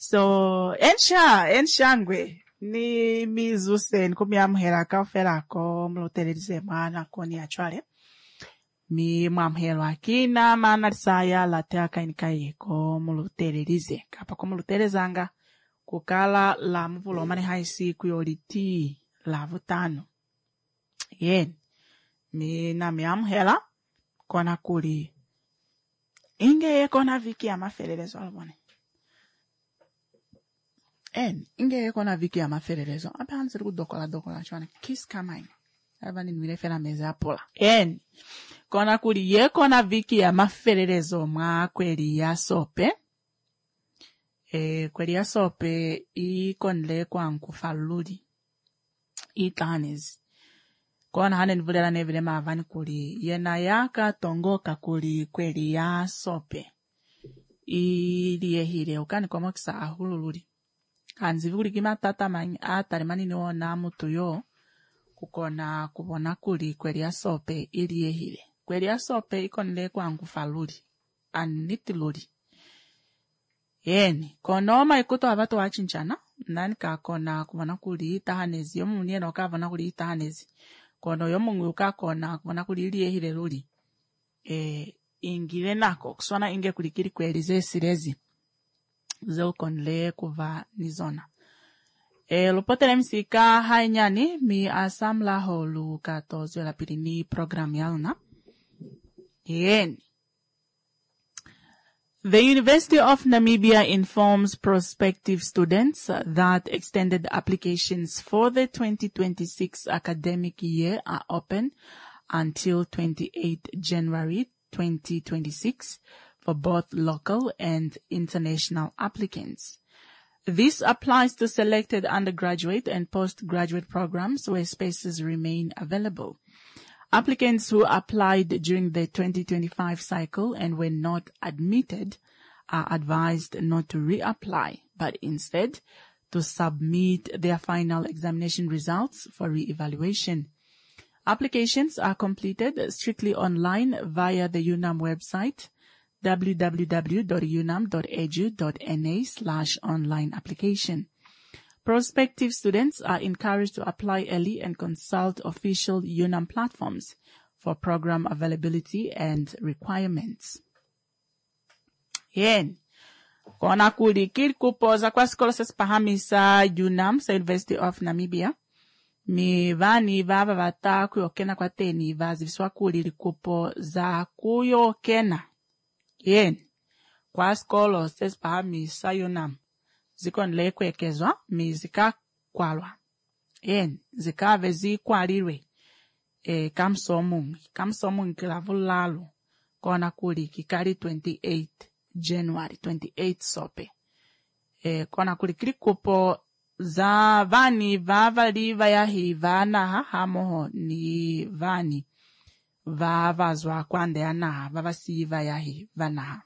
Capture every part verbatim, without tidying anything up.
So ensha enshangwe ni mizusen kumyamhera ka felako mloteleze mana koni achwale mi mwamhelwa kina mana risaya latea kainikaye ko mloteleze kapa ko mlotelezanga kukala la mvulo mane haisi kuyoliti la vutano yen mi na myamhela kona kuli inge kona viki ya mafelelezo albone en inge kona viki ya mafelelezo apa hanziri kudokola dokola chwana kiss kamaini ava ninwile fela meze apola en kona kuli ye kona viki ya mafelelezo mwa kweli ya sope e kweli ya sope i konle kwa nkufaluli i tanezi kona hane nvulela nevile maavani kuli yena yaka tongoka kuli kweli ya sope iliye hile ukani kwa mokisa ahulululi kanzivi kuli kima tata manyi atari manini wona mutu yo kukona kubona kuli kweli ya sope iliye hile kweli ya sope ikonile kwa nkufaluli anitiluli yeni konoma ikuto abatu wachinchana nani kakona kubona kuli itahanezi yomu unieno kavona kuli itahanezi kono yomungu ukakona kubona kuli iliye hile luli e, ingile nako kuswana inge kulikiri kwelize sirezi zeukonle kuva nizona e, lupotele msika hainyani mi asamla holu kato zwela pirini program yalna yeni. The University of Namibia informs prospective students that extended applications for the twenty twenty-six academic year are open until twenty-eighth January twenty twenty-six for both local and international applicants. This applies to selected undergraduate and postgraduate programs where spaces remain available. Applicants who applied during the twenty twenty-five cycle and were not admitted are advised not to reapply, but instead to submit their final examination results for re-evaluation. Applications are completed strictly online via the UNAM website, w w w dot unam dot e d u dot n a slash online application. Prospective students are encouraged to apply early and consult official UNAM platforms for program availability and requirements. Yen. Kona kuli kiri kupoza kwa skola sespahamisa UNAM sa University of Namibia. Mi vani vava vata kuyokena kwa teni vazi viswa kuli likupo za kuyokena. Yen. Kwa skola sespahamisa UNAM. Zikon le kwekezwa mi zika kwalwa. En, zika vezi kwalirwe. E, kamsomungi. Kamsomungi kilavulalu. Kona kuli kikari twenty-eighth January, twenty-eighth sope. E, kona kuli krikupo za vani vava liva ya hi vana ha hamoho ni vani. Vava zwa kwande anaha. Vava siva ya hi vanaha.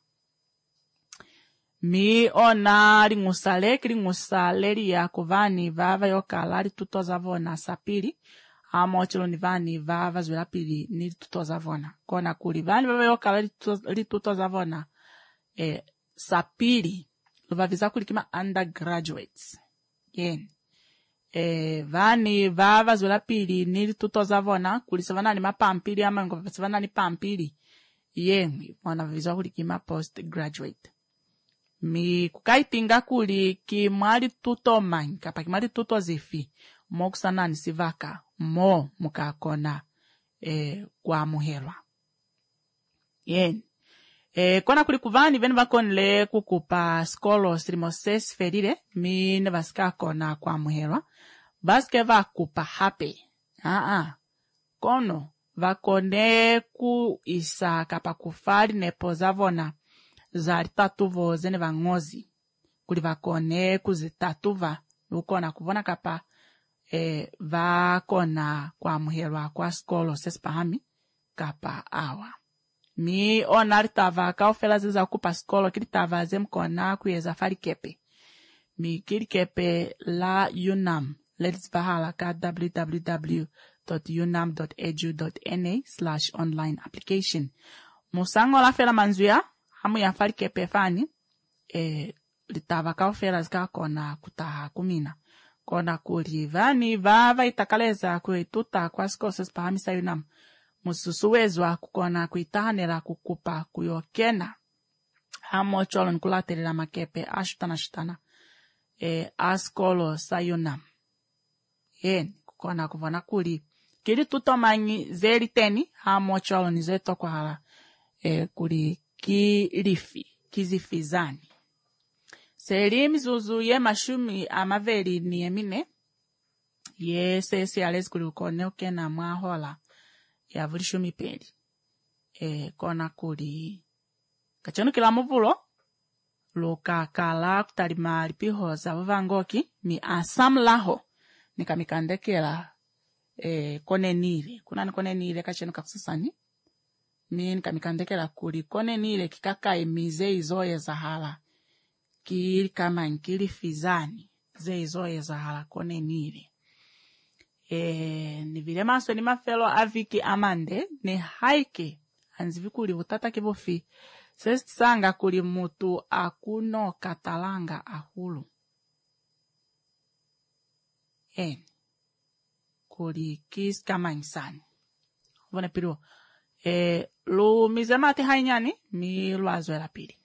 Mi ona ringusale kringusale liya kuvani vava yokala li tutoza vona sapiri amo chilo ni vani vava zwela pili ni tutoza vona kona kuli vani vava yokala li tutoza vona e, sapiri luvaviza kulikima undergraduates yen e, vani vava zwela pili ni tutoza vona kulisavana ni mapampili ama ngopasavana ni pampili yen wana viza kulikima postgraduate. Mi kukaitinga kuli ki mwali tuto manyi, kapa ki mwali tuto zifi, mo kusana nisivaka, mo mukakona e, kwa muhelwa. Yen. E, kona kuli kuvani veni vakonle kukupa skolo srimoses ferire, mi nevasika kona kwa muhelwa. Vaske vakupa hape. Aa, kono, vakone ku isa kapa kufari nepoza vona. Zari tatuvo zene vangozi. Kuli vakone kuzitatuva. Ukona kuvona kapa e, vakona kwa muhelwa kwa skolo sespahami kapa awa. Mi ona ritava kaufela ziza kupa skolo kiritava zemkona kuyeza fari kepe. Mi kiri kepe la UNAM. Let's vahala ka w w w dot unam dot e d u dot n a slash online application. Musango la fela manzuya. Hamu ya fari kepe fani, e, litava kaufera zika kona kutaha kumina. Kona kuri vani vava itakaleza kuituta kwa skoses pahamisa yunam. Mususuwezwa kukona kuitahanera kukupa kuyokena. Hamo cholon kulaterera makepe ashutana shutana. E, askolo sayunam. Yen, kukona kuvana kuri. Kiri tutomanyi zeri teni, hamo cholon zeto kwa hala. E, kuri kirifi, kizifizani. Seri mizuzu ye mashumi amaveri ni emine. Ye sesi alezi kuri ukone ukena mwahola. Ya vulishumi peli. E, kona kuri. Kachonu kila muvulo. Luka kala kutalima lipiho za vuvangoki. Mi asamlaho. Nika mikandekela. E, kone nile. Kuna ni kone nile kachonu kakusasani. Mi nika mikandekela kuri. Kone nile kikaka emize izoye zahala. Kiri kama nkili fizani. Ze izoye zahala kone nile. E, ni vile maso ni mafelo aviki amande. Ne haike. Anzivi kuri vutata kivofi. Sesti sanga kuri mutu akuno katalanga ahulu. En. Kuri kis kama insani. Vone piru. E, lu mizemati hainyani. Mi lu azwela pili.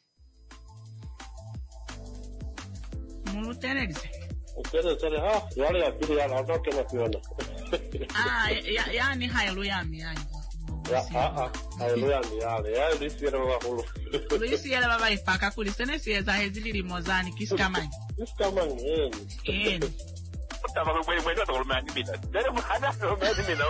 Mulu tenerize. Ukienda sana ha, yale ya pili ya natoke na kuona. Ah, ya ya ni hailu yami yani. Ya ah ah, hailu yami yale. Ya lisi yana wahulu. Lisi yana baba ipaka kuli sene sieza hezili limozani kiskamani. Kiskamani eh. Eh. Tava no meio meio do mani mina. Dere muhada no mani mina.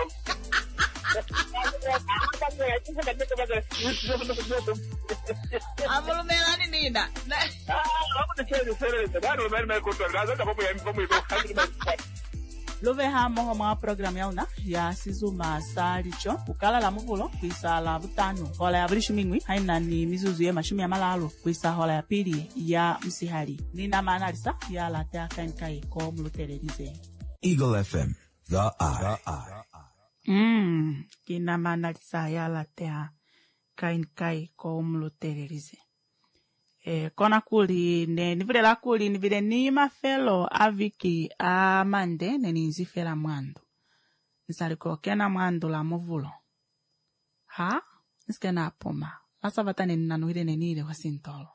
Amulu melani nida. Ah, vamos deixar de ser isso. Vai no meio meio com tornado, tá bom, vamos ir. Love hamo hama program yauna ya sizuma salicho ukala la muvulo kwisa la butano hola ya brishimingwi haina ni mizuzu ye mashumi ya malalo kwisa hola ya pili ya msihali nina manalisa ya la tea kankai ko mulutelerize Eagle F M the eye mm kina manalisa ya la tea kankai ko mulutelerize. E, kona kuli, ne, nivile la kuli, nivile ni mafelo aviki amande, ne ninzifela mwando. Nisaliko kena mwando la muvulo. Ha? Niskena apoma. Lasa vata ne ninanuhile ne nile wa sintolo.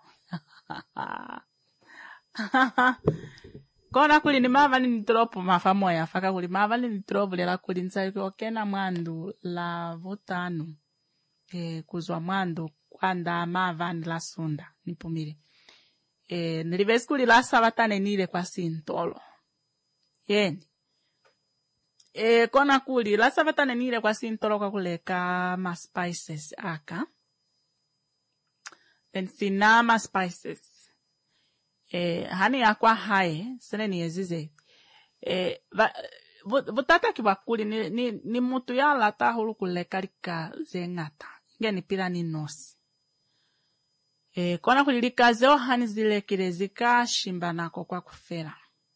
Kona kuli ni mava ni nitropo mafamo ya faka kuli. Mava ni nitropo le la kuli. Nisaliko kena mwando la votanu. E, kuzwa mwando kwanda mava ni la sunda. Nipumile. E, nilivesi kuli la sabatane nile kwa sintolo. Yeni. E, kona kuli la sabatane nile kwa sintolo kwa kuleka ma spices aka. Then sina ma spices. E, hani ya kwa hae, sene ni ezize. E, va, vutata kiwa kuli ni, ni, ni mutu ya lata hulu kuleka lika zengata. Inge ni pila ni nosi. E, kona kulilika zeo hani zile kirezika shimba nako kwa kufera.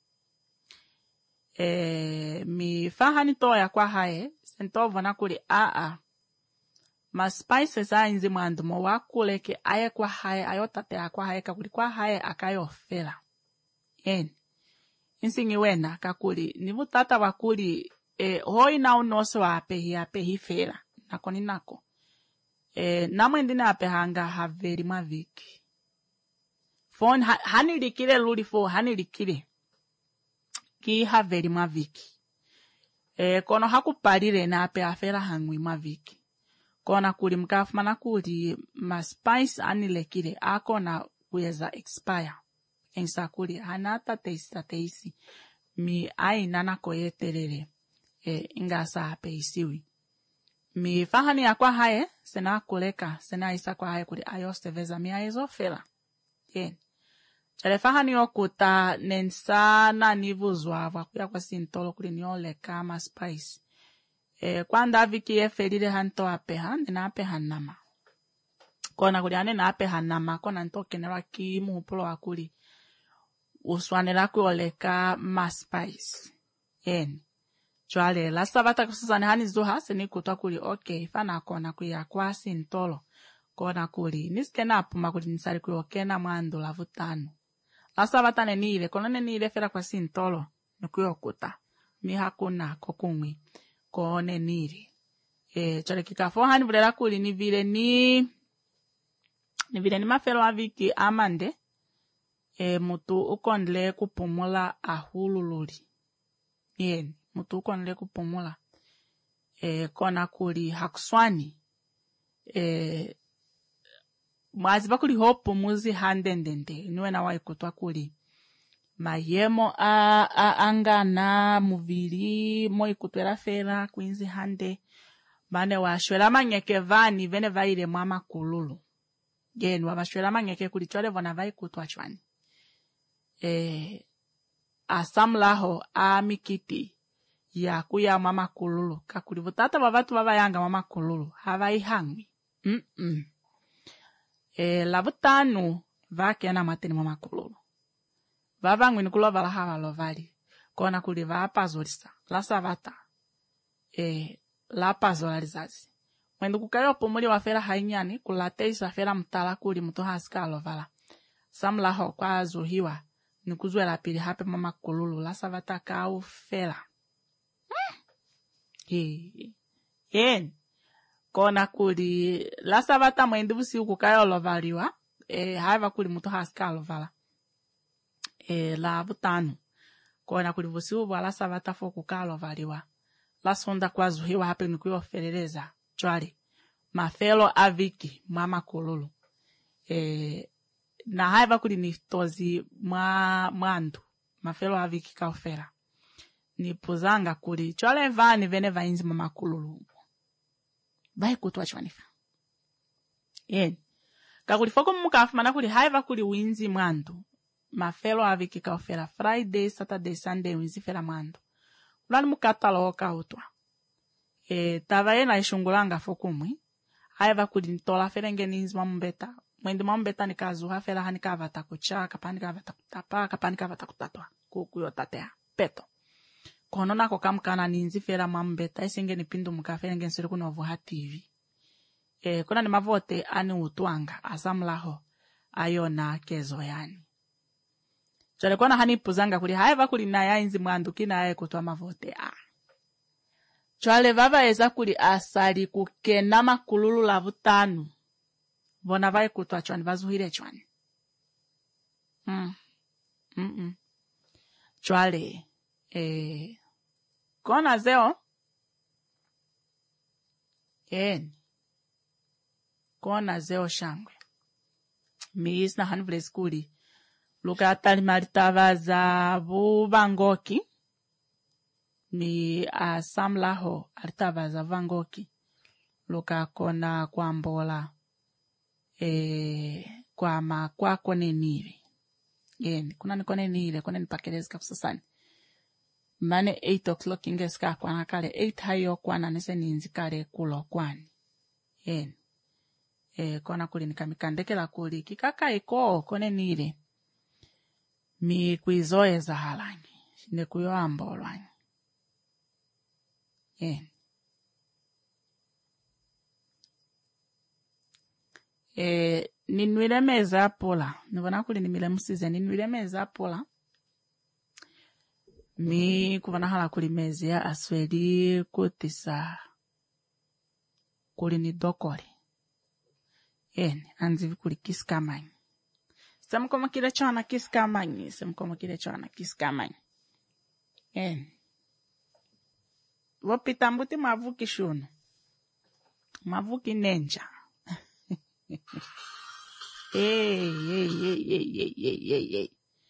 E, mi fahani toya kwa hae, sentovo na kuli aa. Ma spices a inzi mwandumo wakule ke aye kwa hae, ayotate a kwa hae kakuli kwa hae akayo fera. Yen. Insingi wena kakuli, nivu tata wakuli, e, hoi na unoso wa apehi apehi fera. Nako ni nako. E, namwendine apehanga haveri maviki. Fon, ha, hani likile luli fo, hani likile. Ki haveri maviki. E, kono hakupalile na ape afera hangwi maviki. Kona kuli mkafumana kuli ma spice anilekile. Ako na kuyeza expire. Ensa kuli hanata teisa teisi. Mi ai nana koyetelele. E, ingasa ape isiwi. Mi fahani ya kwa hae, sena kuleka, sena isa kwa hae kuli ayoste veza mi aezo fela. Yen. Chale fahani okuta nensana nivuzwa wakuya kwa sintolo kuli nioleka ma spice. E, kwa ndaviki ye felile hanto apeha, nena apeha nama. Kona kuli ane na apeha nama, kona ntoke nera ki muhupulo wakuli. Uswanela kuoleka ma spice. Yen. Chwale, la sabata kusasane hani zuha, seni kutwa kuli, okay, fana kona kuya kwa sintolo. Kona kuli, niske na apuma kuli nisari kuli okena mwando la vutano. La sabata nenile, kono nenile fera kwa sintolo, nukuyokuta. Mi hakuna kokungwi, ko nenile. E, chale kikafo hani vile kuli ni vile ni, ni vile ni mafelo aviki amande, e, mutu ukondle kupumula ahulululi. Yen, mutu ukondle kupumula. E, kona kuli hakuswani. E, mwaziba kuli hopu muzi handendende. Niwe na waikutwa kuli. Mayemo a, a angana muvili, mo ikutwera fera, kuinzi hande. Mane wa shwela mangeke vani, vene vaile mama kululu. Gen, wa shwela mangeke kuli chole vona vaikutwa chwani. E, asamlaho a mikiti. Ya kuya mama kululu. Kakulivu tata wavatu wava yanga mama kululu. Hava ihangwi. Mm -mm. E, lavutanu vake na mateni mama kululu. Vavangwi nikulo vala hava lovali. Kona kuli vapa zorisa. La savata. E, la pazolarizazi. Mwendo kukayo pomuli wafera hainyani. Kulate isafera mtala kuli mtu hasika alovala. Samlaho kwa azuhiwa. Nikuzwe la pili hape mama kululu. La savata kao fela. He, yen, kona kuli, la sabata mwende busi ukukayo olovaliwa, e, haiva kuli mutu hasika alovala. E, la butanu, kona kuli busi uwa la sabata foku ka olovaliwa. La sonda kwa zuhiwa hape nukuyo ferereza, chwali, mafelo aviki, mama kululu. E, na haiva kuli niftozi mwa, mwandu, mafelo aviki ka ofera. Ni puzanga kuli. Chole vani vene vainzi mama kululu. Vai kutwa chwanifa. Yen. Kakuli foko mmukafu mana kuli haiva kuli winzi mwandu. Mafelo aviki ka ofera. Friday, Saturday, Sunday winzi fera mwandu. Kulani mukatalo oka utwa. E, tava ye na ishungulanga foko mwi. Haiva kuli ntola fera ngeni inzi mamumbeta. Mwendi mamumbeta ni kazuha fera hani kava takucha. Kapani kava takutapa. Kapani kava takutatwa. Kukuyo tatea. Peto. Kono nako kamkana ninzi fera mambeta isenge ni pindu mukafere ngen siri kuno vuha T V. E, kuna ni mavote ani utuanga asamlaho ayo na kezo yani. Chale kona hani puzanga kuli haiva kuli na ya inzi mwanduki na ya kutuwa mavote a. Chale vava eza kuli asali kukena makululu la vutanu. Vona vai kutuwa chwani vazuhire chwani. Mm. Mm -mm. Chale e kona zeo en kona zeo shangwe mis na hanvle skuli luka atali maritavaza bubangoki mi asamlaho aritavaza vangoki luka kona kwambola e kwa ma kwa kone nire en kuna ni kone nire kone ni pakelezi kapsasani. Mane eight o'clock ingeska kwa nakale eight hayo kwa na nese ninzi kare kulo kwani. Yen. E, kona kuli nikamikandeke la kuli. Kikaka iko kone nire. Mi kuizoe za halangi. Ne kuyo ambolwangi. Yen. E, ninwile meza pola. Nivona kuli nimile musize. Ninwile meza pola. Mi kuvana hala kuli mezi ya asweli kutisa kuli ni dokori. En, anzivi kuli kiskamanyi. Semu koma kile chona kiskamanyi. Semu koma kile chona kiskamanyi. En. Wopita mbuti mavuki shunu. Mavuki nenja. Hey, hey, hey, hey, hey, hey, hey, hey.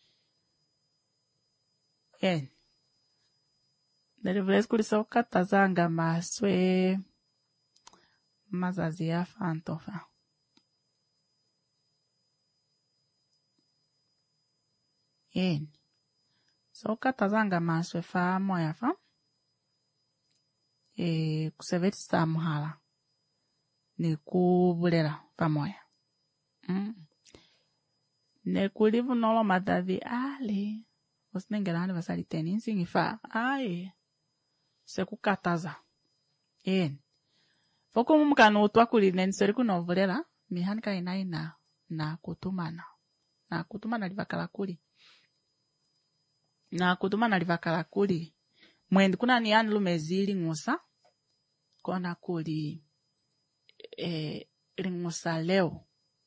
En. Derivles kuli soka tazanga maswe mazazi ya fantofa. En. Soka tazanga maswe fa moya fa. E kuseveti sa muhala. Ni kubulera fa moya. Mm. Ne kulivu nolo madavi ali. Osinengelani vasali teni insingi fa. Aye. Se kukataza. En. Foko mumukano utwa kuli nenseri kunovulela. Mihanika inaina na kutumana. Na kutumana livakala kuli. na kutuma nalivakala kuli mwendi kuna ni yani lumezili ngusa kona kuli e, lingusa leo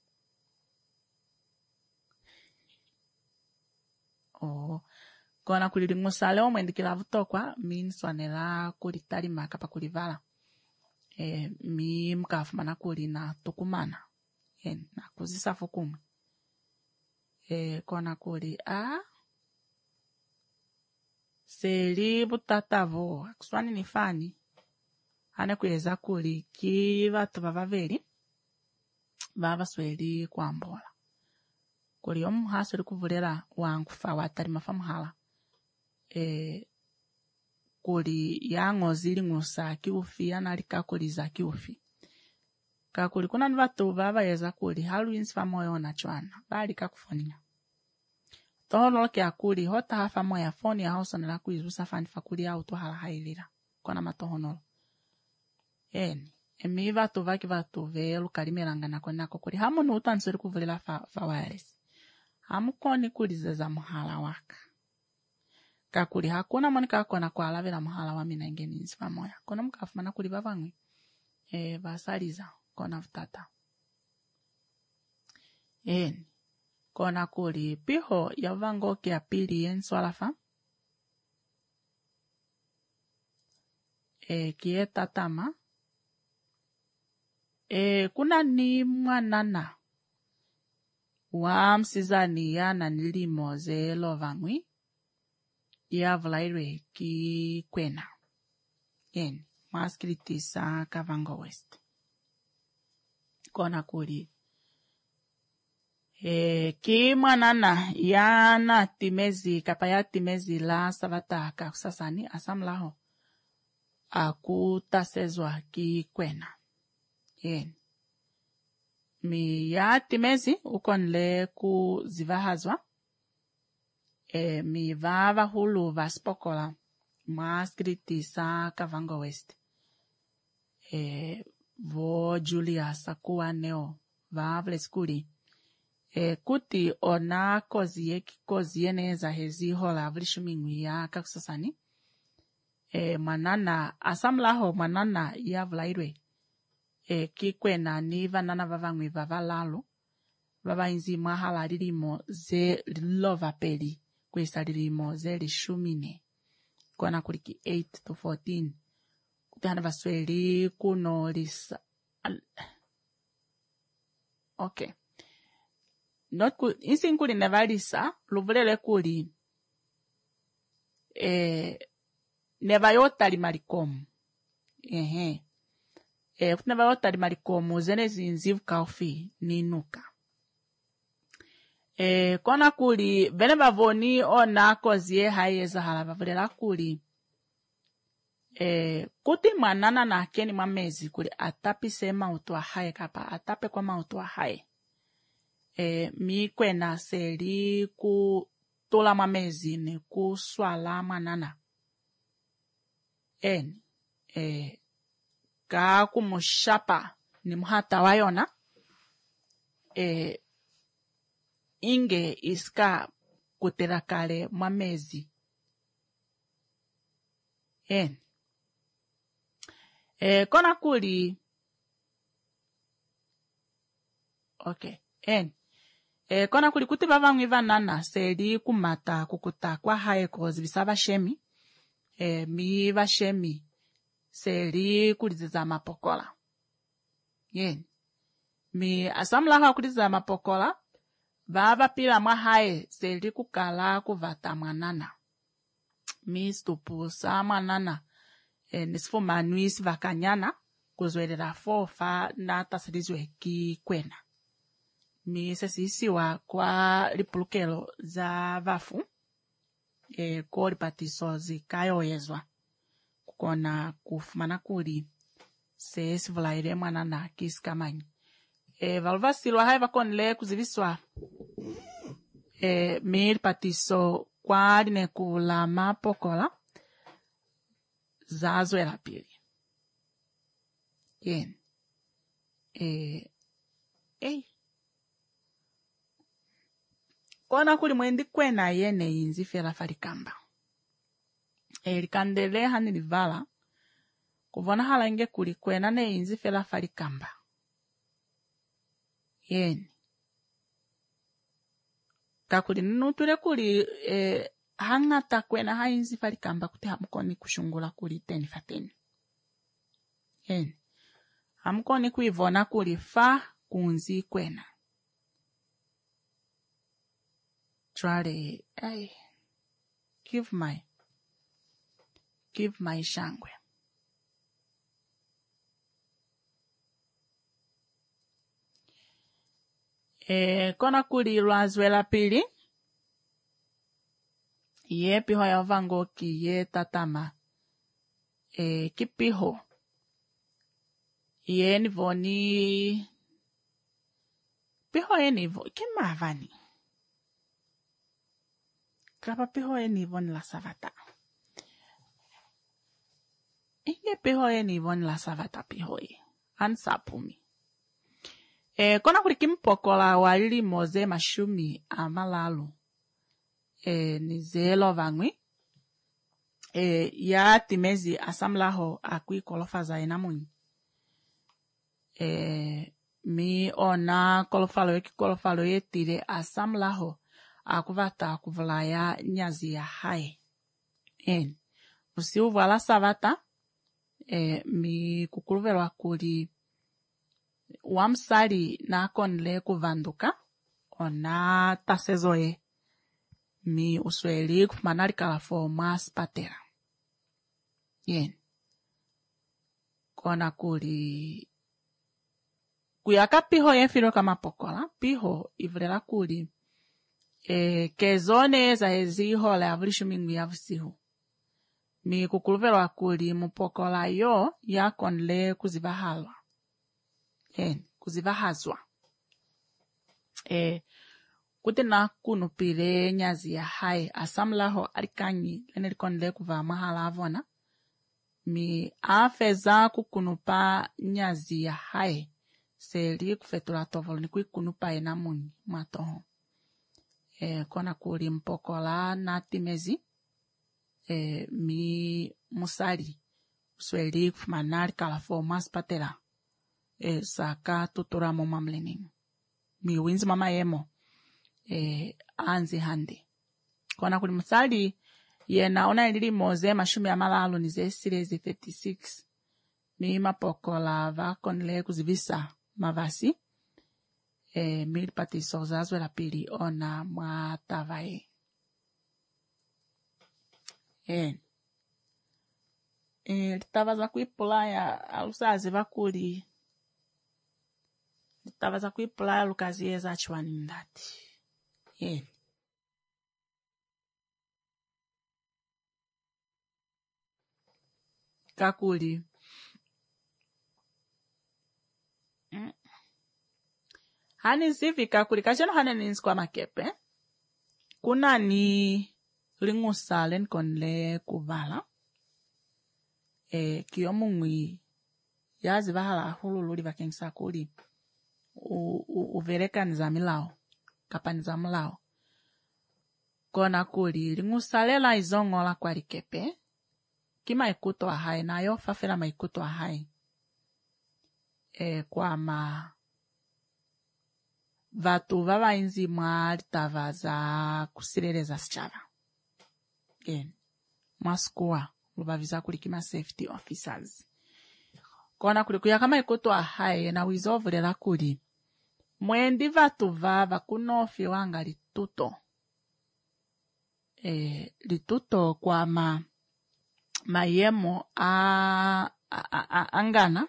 oh kona kuli lingusa leo mwendi kilavutokwa mi nswanela kuli talima kapa kulivala e, mi mkafumana kuli na tukumana e, na kuzisafu kumwe e, kona kuli a seli butatavo akuswani ni fani ane kuweza kuli ki vatu vavaveli vava sweli kwambola kuli omuhaso likuvulela wangufa watalima famuhala e, kuli yangozi lingusa kiufi anali kakuliza kiufi kakuli kuna ni vatu vava yeza kuli haluinsi famoyo na chwana bali kakufonia toholo ke akuli hota hafa moya foni ya hoso nela kuizusa fani fakuli au to hala hailira kona matohonolo eni emi vatu vaki vatu velu kalimelanga na kona kokuli hamu nuta nsuri kuvulela fa, fa wireless hamu koni kulizeza muhala waka kakuli hakuna monika kona kwa alavela muhala wa mina ingeni nsifa moya kona mkafumana kuli vavangwi e, vasaliza kona vutata eni kona kuli piho ya vango kia pili enswalafa e, kie tatama e, kuna ni mwanana wa msizani ya na nilimo ze lovangwi ya vlaire ki kwena en maskritisa kavango west kona kuli e, ki mwanana ya na timezi kapaya timezi la savataka kusasani asamlaho akutasezwa ki kwena en mi ya timezi ukonle ku zivahazwa e, mi vava hulu vaspokola maskritisa kavango west e, vo Julia sakuwa neo vavle skuli e, kuti ona kozie kozie neza hezi hola vlishumingwi ya kakusasani e, manana asamlaho manana ya vlairwe e, kikwena ni vanana vavangwi vavalalo vavainzi mwahala lilimo ze lilova peli kwesa lilimo ze lishumine kona kuliki eight to fourteen kutana vasweli kuno lisa okay not ku insi kuli nevalisa luvulele kuli e nevayota limalikomu ehe e kunevayota limalikomu zene zinzivu kaufi ninuka e kona kuli vene vavoni ona kozie hayeza hala vavulela kuli e kuti mwanana na keni mwamezi kuli atapise mautu ahaye kapa atape kwa mautu ahaye e mi kwena seli ku tola mwamezi ni kuswala mwanana eni e ka kumushapa ni muhata wayona e inge iska kutela kale mwamezi en e kona kuli okay en e kona kuli kuti vavangwi vanana seli kumata kukuta kwa haye kozi bisaba shemi e mi vashemi seli kuliziza mapokola yen mi asamla kuliziza mapokola vava pila mwa haye seli kukala kuvata mwanana mi stupusa mwanana e, nisfu manuisi vakanyana kuzwelera fofa na tasilizwe ki kwena mi sesisiwa kwa lipulukelo za vafu e, ko lipatiso zikayoyezwa kukona kufumana kuli sesi vulaire mwanana kisikamanyi e, valvasilwa haye vakonle kuziviswa e, mi lipatiso kwa line kula mapokola zazwela pili yen e, eh kona kuli mwendi kwena yene inzi fela falikamba e likandele hani livala kuvona hala inge kuli kwena ne inzi fela falikamba yeni kakuli nutule kuli e, hangata kwena hainzi falikamba kuti hamukoni kushungula kuli teni fateni yeni hamukoni kuivona kuli fa kunzi kwena twale ay give my give my shangwe e kona kuli lwazwe la pili ye piho ya vango ki ye tatama e kipiho ye nivoni piho ye nivo kimavani kapa piho ye nivoni la savata inge piho ye nivoni la savata piho ye ansapumi e kona kuli kimpokola walili moze mashumi amalalu e nizelo vangwi e ya timezi asamlaho akui kolofaza enamuni e mi ona kolofalo yeki kolofalo yetire asamlaho akuvata kuvulaya nyazi ya hai en usi uvala savata e mi kukuluvelwa kuli wamsali na konle kuvanduka ona tasezoe mi usweli kumanari kalafo mas patera yen kona kuli kuyaka piho yefiro kama pokola piho ivlela kuli e kezone za eziho la avlishu mingu yavusihu mi kukuluvelwa kuli mupokola yo ya konle kuzivahalwa yen kuzivahazwa e kuti na kunupile nyazi ya hai asamlaho alikanyi lene likonle kuva mahala avona mi afeza kukunupa nyazi ya hai seli kufetula tovolo ni kuikunupa enamuni matoho e kona kuli mpokola na timezi e mi musali usweli kufumanari kalafo mas patela e saka tutura moma mlening mi winzi mama yemo e anzi hande kona kuli musali yena ona ilili moze mashumi ya malalu nize sirezi thirty-six mi mapokola va konle kuzivisa mavasi e mili pati sozazwe la pili ona mwa tavae e e litavaza kuipulaya alusazi vakuli litavaza kuipulaya lukazieza achwani ndati e kakuli mm. hani sivi kakuli kachano hane ninsi kwa makepe kuna ni lingusalen konle kuvala e kiyomungwi yazi vahala hulululi vakengisa kuli uvereka nizamilao kapa nizamulao kona kuli lingusalela izongola kwa likepe kima ikuto ahai nayo fafela maikuto ahai e kwa ma vatu vava inzi mwa litavaza kusireleza sichava gen maskuwa lubaviza kuli kima safety officers kona kuli kuya kama ikuto ahai na wizovulela kuli mwendi vatu vava kunofi wanga lituto e lituto kwa ma mayemo a, a, a, a angana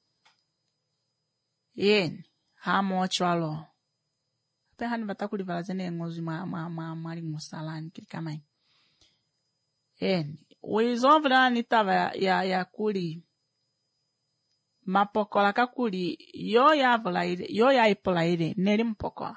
yen hamo chwalo pe hani batakuli valazene ngozi ma ma ma mali musalani kilikamai yen wizovla nitava ya, ya ya kuli mapokola kakuli yo ya vla ile yo ya ipola ile neli mpokola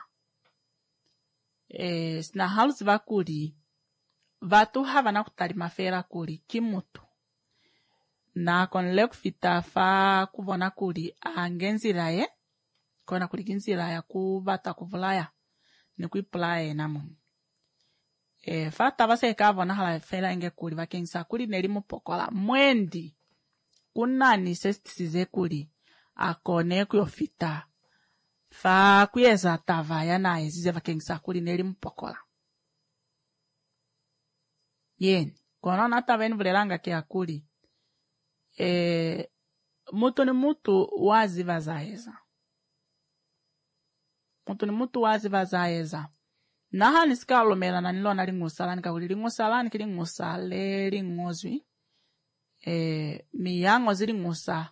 e sina halusi vakuli vatu hava na kutali mafera kuli kimutu na konle kufita fa kuvona kuli angenziraye kona kuli kinziraye kuvata kuvulaya ni kuipulaye namu e fata vase kavo na hala fela inge kuli vakengisa kuli neli mupokola mwendi kunani sestisize kuli akone kuyofita fa kuyeza tava yana ezize vakengisa kuli neli mupokola yen kono na tava eni vulelanga kia kuli e mutu ni mutu wazi vazaeza mutu ni mutu wazi vazaeza naha nisika lomela na nilona lingusala nikakuli lingusala nikili ngusale lingozwi e miyango zili ngusa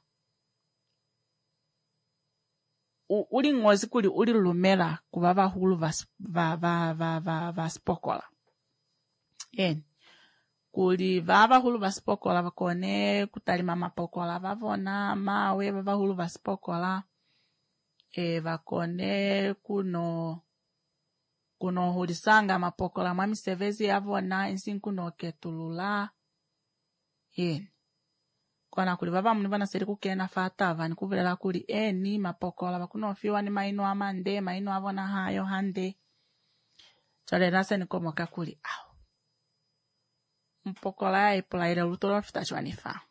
uli ngozi kuli uli lumela kubaba hulu vas va va va va vaspokola en kuli vava hulu vaspokola vakone kutalima mapokola vavona mawe vava hulu vaspokola e vakone kuno kuno hulisanga mapokola mwami sevezi yavona insi kuno ketulula en kona kuli baba muni bana seri kukena fata vani kuvelela kuli eni mapokola bakuno fiwa ni maino amande maino avona hayo hande chale nase ni komoka kuli au mpokola ya ipulaira ulutoro fitachwanifa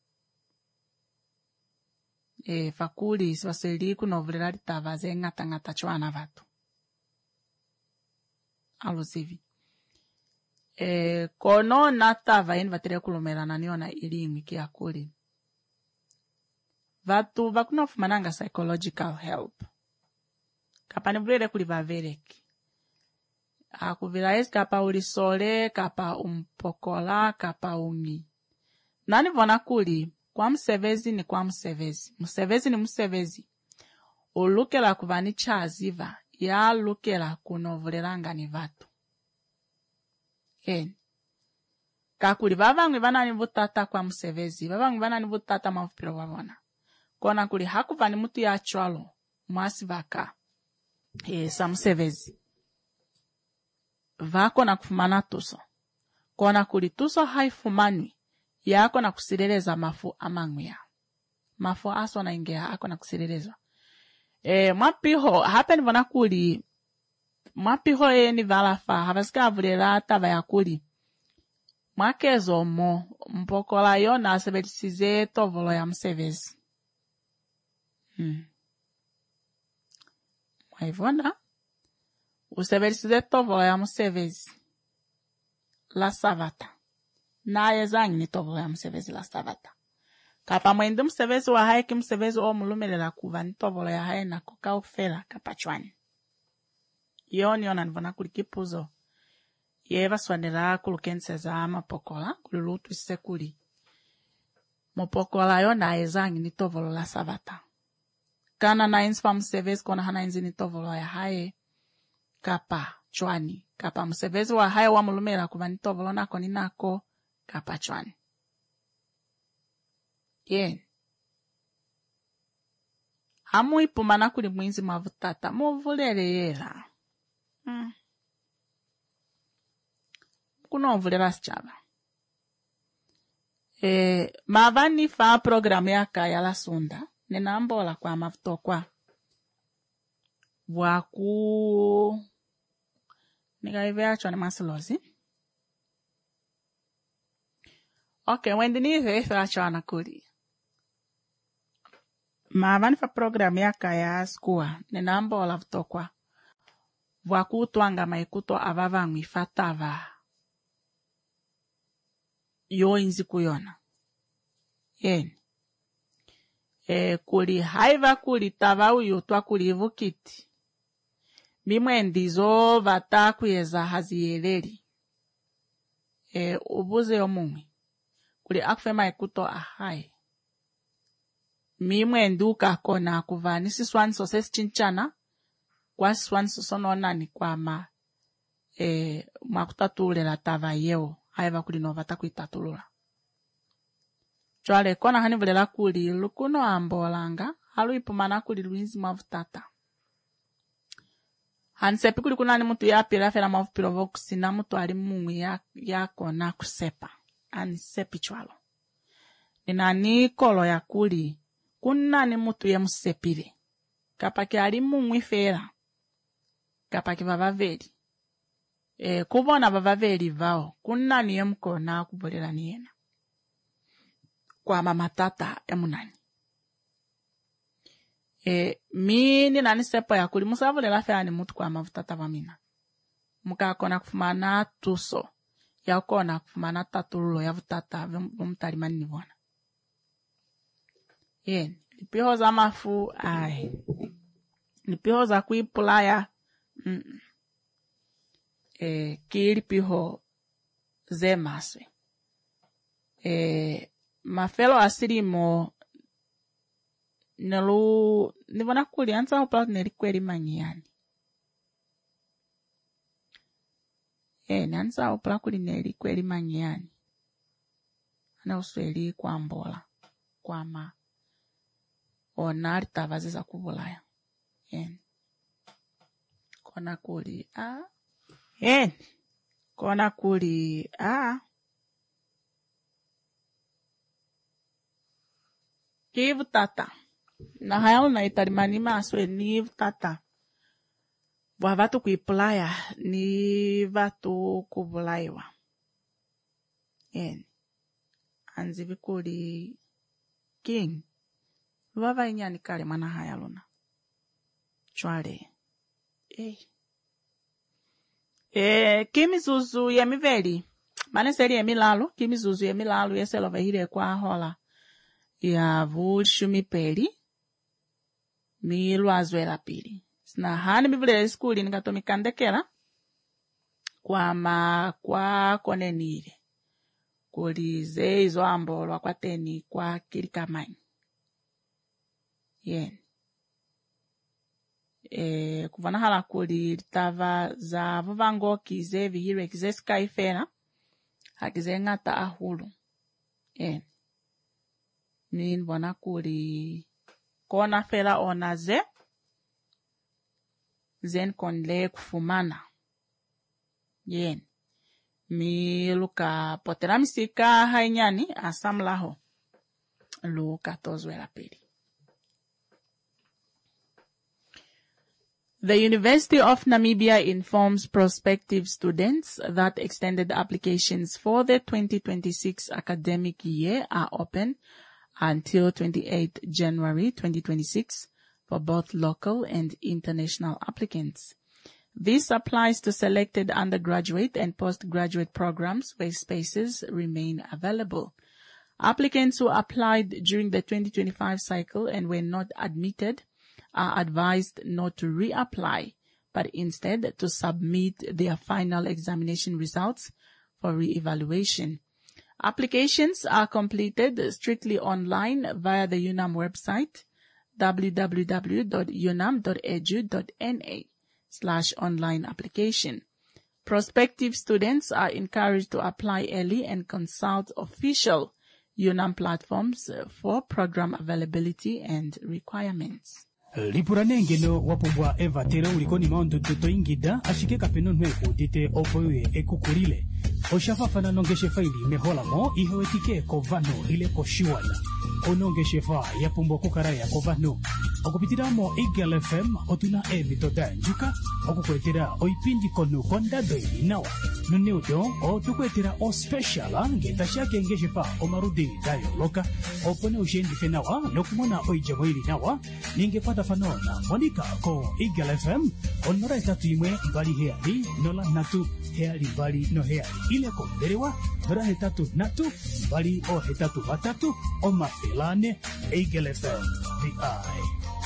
e fakuli sibaseri kuno vulela litavaze ngata ngata chwana vatu alusivi e kono natava eni vatere kulumela na niona ilimi kia kuli vatu vakuno fumananga psychological help kapa nivulele kuli vavereki akuvila esi kapa ulisole kapa umpokola kapa umi nani vona kuli kwa msevezi ni kwa msevezi msevezi ni msevezi ulukela kuvani chaziva ya lukela kuno vulelanga ni vatu en kakuli vavangwi vanani vutata kwa msevezi vavangwi vanani vutata mafupiro vavona kona kuli hakuvani mutu ya chwalo mwasi vaka e sa msevezi vako na kufumana tuso kona kuli tuso haifumanwi yako na kusileleza mafu amangwia mafu aso na ingea ako na kusilelezwa e mwapiho hapen vona kuli mwapiho eni valafa havasika avulela tava ya kuli mwakezo mo mpokola yo na asebetisize tovolo ya msevezi hmm. mwaivona usebetisize tovolo ya msevezi la savata na yezangi ni tovolo ya msevezi la savata kapa mwende msevezi wa hae ki msevezi o mulumelela kuva ni tovolo ya hae na koka ufela kapa chwani yoni yona nivona kuli kipuzo yeva swanela kulukenseza mapokola kululutu ise kuli mopokola yo na ezangi ni tovolo la savata kana na insi pa msevezi kona hana inzi ni tovolo ya hae kapa chwani kapa msevezi wa hae wa mulumela kuva ni tovolo nako ni nako kapa chwani yen hamu ipumana kuli mwinzi mavutata muvulele yela hmm. kuno mvulela sichaba e mavani fa programu ya kaya la sunda ninambola kwa mavutokwa waku nigaive achwa ni masilozi okay wendi ni ife achwa na kuli mavani fa programu ya kaya skua ninambola vutokwa waku tuanga maikuto avavangwi fatava yo inzi kuyona yen e kuli haiva kuli tava uyu twa kuli vukiti mimwe ndizo vata kuyeza haziyeleli e ubuze yomumwe kuli akufema ikuto ahai mimwe nduka kona kuvani siswani sose chinchana kwa siswani sosono nani kwa ma e mwakutatulela tava yeo haiva kuli no vata kuitatulula chwale kona hani vulela kuli lukuno ambolanga halu ipumana kuli luinzi mavutata hansepi kuli kunani mutu ya pila fela mavupilo vokusina mutu ali mungu ya, ya kona kusepa hansepi chwalo ninani kolo ya kuli kunani mutu ya musepile kapaki ali mungu ifela kapaki vavaveli E, kubona bavaveli vao, kuna niye mkona kubolela niyena. Kwa mama tata emunani. E, mini nani sepo ya kuli, musavulela fea ni mutu kwa mavutata vamina. Muka kona kufumana tuso, ya kona kufumana tatulo ya vutata vumutalimani nivona. Yen, lipihoza mafu, ai. Lipihoza kuipulaya, mm -mm. E, kili piho ze maswe. E, mafelo asiri mo nelu nivona kuli ansa upala neri kweli mangiani. E, nansa upala kuli neri kweli mangiani. Ana usweli kwa mbola. Kwa ma. O nari tavaziza kubulaya. E. Kona kuli, ah. Eh, kona kuli, ah. Kivu tata. Na hayo na italimani maswe ni tata. Wa vatu kuipulaya ni vatu kubulaiwa. Eh. Anzivi kuli king. Wava inyani kare mana haya luna. Chwale. Eh. E, kimizuzu ya miveli, mane seri ya milalu, kimizuzu ya milalu ya selova hile kwa hola ya vulshumi peli, milu azwela pili. Sina hane mivile skuli ningato mikandekela, kwa ma, kwa kone nile, kuli ze izo ambolo kwa teni kwa kilikamani. Yen. E, kuvana hala kuli tava za vuvango kize vihire kize skyfena hakize ngata ahulu. E. Min vana kuli kona fela onaze zen konle kufumana. Yen. Mi luka potera misika hainyani asamlaho. Luka tozwela pili. The University of Namibia informs prospective students that extended applications for the twenty twenty-six academic year are open until twenty-eighth January twenty twenty-six for both local and international applicants. This applies to selected undergraduate and postgraduate programs where spaces remain available. Applicants who applied during the twenty twenty-five cycle and were not admitted are advised not to reapply, but instead to submit their final examination results for re-evaluation. Applications are completed strictly online via the UNAM website, w w w dot unam dot e d u dot n a slash online application. Prospective students are encouraged to apply early and consult official UNAM platforms for program availability and requirements. Lipuranengeno wapubwa eva tere ulikoni maondo toto ingida ashike kapeno nwe udite opoye ekukurile. Oshafafana nongeshe faili mehola mo ihewetike kovano ile koshiwana. Onongeshe fa ya pumbo kukaraya kovano. Okupitiramo Eagle F M otuna evi tota njuka. Okukwetera oipindi konu konda doi nawa. Nuneudo o tukwetera o special angeta shake ngeshe fa omarudi dayo loka. Opone ushendi fenawa nokumona oijamoili nawa. Ningepata fanona monika ko Eagle F M onora etatu imwe mbali heali nola natu heali mbali no heali ile konderewa nora hetatu natu mbali o hetatu batatu o mafilane Eagle F M the eye.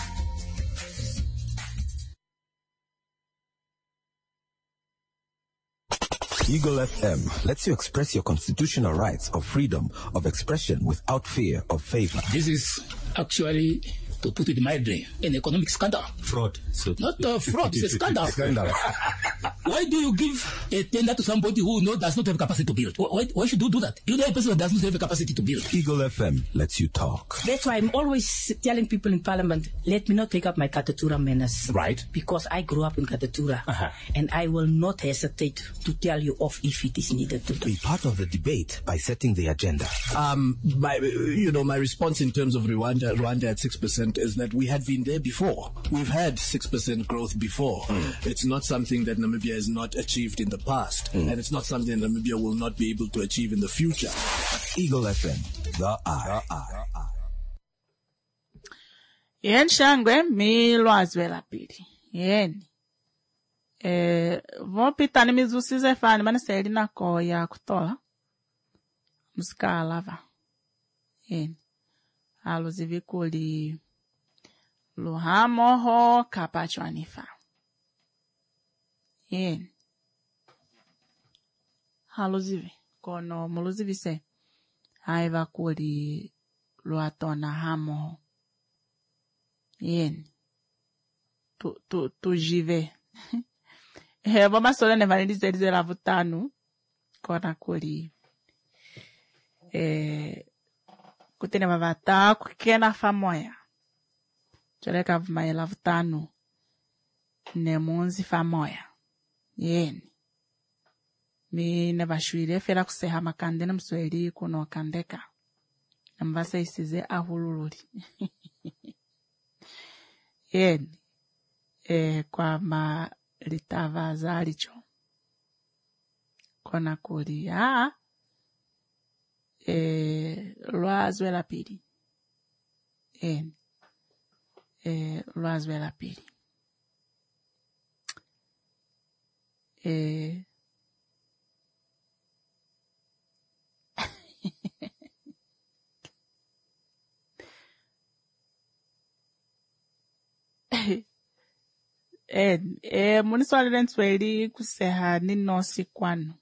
Eagle F M lets you express your constitutional rights of freedom of expression without fear of favor. This is actually, to put it mildly, an economic scandal. Fraud. So Not a fraud, it's a scandal. Scandal. Why do you give a tender to somebody who no, does not have capacity to build? Why, why should you do that? You know a person that does not have a capacity to build. Eagle F M lets you talk. That's why I'm always telling people in Parliament, let me not take up my Katatura manners. Right. Because I grew up in Katatura. Uh-huh. And I will not hesitate to tell you off if it is needed to do. Be part of the debate by setting the agenda. Um, my, you know, my response in terms of Rwanda, Rwanda at six percent note is that we had been there before. We've had six percent growth before. Mm. It's not something that Namibia has not achieved in the past. Mm. And it's not something that Namibia will not be able to achieve in the future. Eagle F M, the eye. The eye. Yen shangwe mi lwazwela pili. Yen. Eh, vopita ni mizusize fani mani seli na ko ya kutola. Musika lava. Yen. Aluzivikuli luhamoho kapachwanifa. Yen. Haluzivi. Kono muluzivi se. Haiva kuli luatona hamoho. Yen. Tu, tu, tu jive. He, vama sole ne vanili zelize la vutanu. Kona kuli. Eh, kutene vavata, kukena famoya. Choleka vumaye la vutanu. Ne munzi famoya. Yen. Mi ne vashuile fela kuseha makande na msweli kuno kandeka. Mbasa isize ahulululi. Yen. Eh, kwa ma litava zalicho. Kona kuli. Ah. Eh, lwazwela pili. Yen. Eh, lwazwela pili. Eh. Eh, eh, muniswali lensweli kuseha nino sikwano.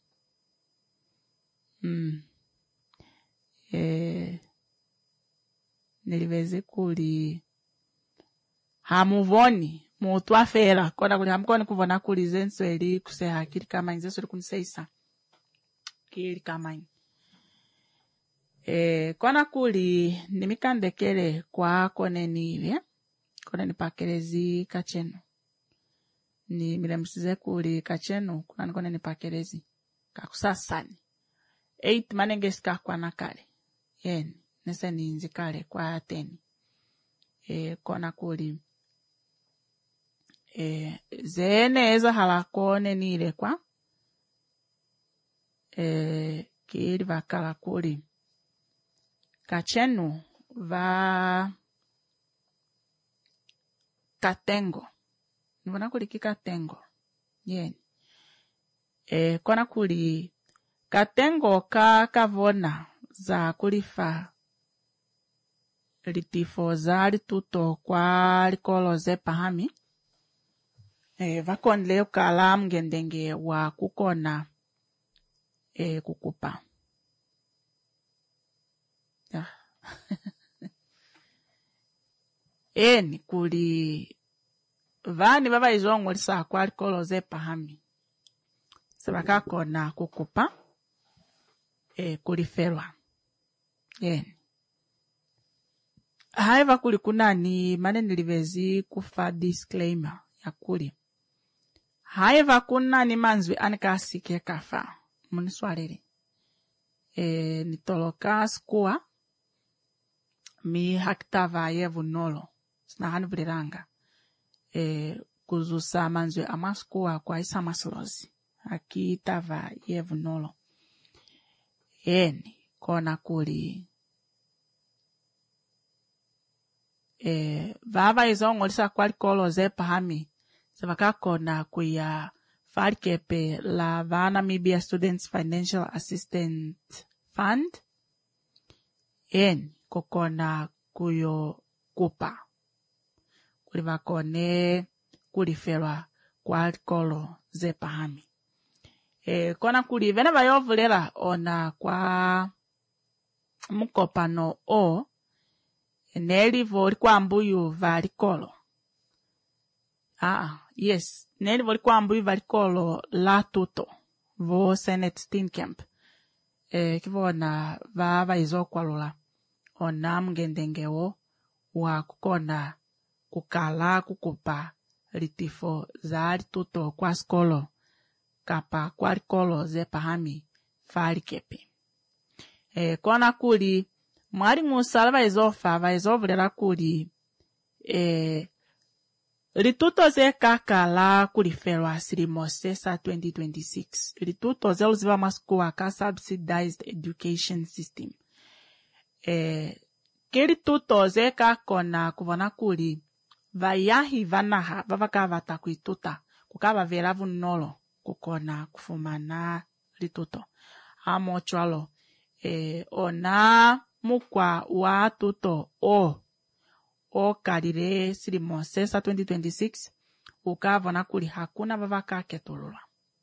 Hmm. Eh, niliveze kuli hamuvoni, mutu afela, kona kuli hamukoni kuvona kuli zensweli kuseha kili kama inze sweli kuniseisa. Kili kama inze. Eh, kona kuli nimikandekele kwa kone niwe, kone nipakelezi kacheno. Ni milemsize kuli kacheno, kuna nikone nipakelezi. Kakusasani. Eight manengesika kwa nakale. Yen, nese ni nzikale kwa teni. E, kona kuli. E, zene eza halakone nile kwa. E, kili vakala kuli. Kachenu va katengo. Nivona kuli kikatengo. Yen. E, kona kuli katengo ka kavona za kulifa litifo za lituto kwa likolo ze pahami. E, vakonle ukala mgendenge wa kukona e, kukupa. Yeah. Eni kuli vani baba izongo lisa kwa likolo ze pahami. Sebaka kona kukupa. E, kuliferwa. Yen. Haiva kuli kuna ni mane nilivezi kufa disclaimer ya kuli. Haiva kuna ni manzwi anikasike kafa. Muniswalele. E, nitoloka skua. Mi haktava yevu nolo. Snahani viliranga. E, kuzusa manzwi ama skua kwa isa maslozi. Haki tava yevu nolo. Eni, kona kuli. E, vava izongo lisa kwa likolo ze pahami. Sabaka kona kuya farkepe la va Namibia Students Financial Assistance Fund. Eni, kokona kuyo kupa. Kuli vakone kuliferwa kwa likolo ze pahami. E, kona kuli vena vayovulela ona kwa mukopano o nelivo likuwa mbuyu valikolo. Ah, yes. Nelivo likuwa mbuyu valikolo la tuto vo Senate Steenkamp. E, kivona va vaizo kwa lula ona mgendengeo wa kukona kukala kukupa litifo za lituto kwa skolo. Kapa kwa likolo ze pahami farikepe. E, kona kuli mwari musala vaizofa vaizovulela kuli eh rituto ze kakala kuliferwa sirimosesa twenty twenty-six. Rituto ze uziva maskuwa ka subsidized education system. Eh, kiri tuto ze kakona kuvona kuli vayahi vanaha vavaka vatakuituta kukava veravu nolo kukona kufumana rituto. Amo chwalo eh, ona mukwa wa tuto o o karire sirimosesa twenty twenty-six ukavona kuli hakuna vavaka ketulula.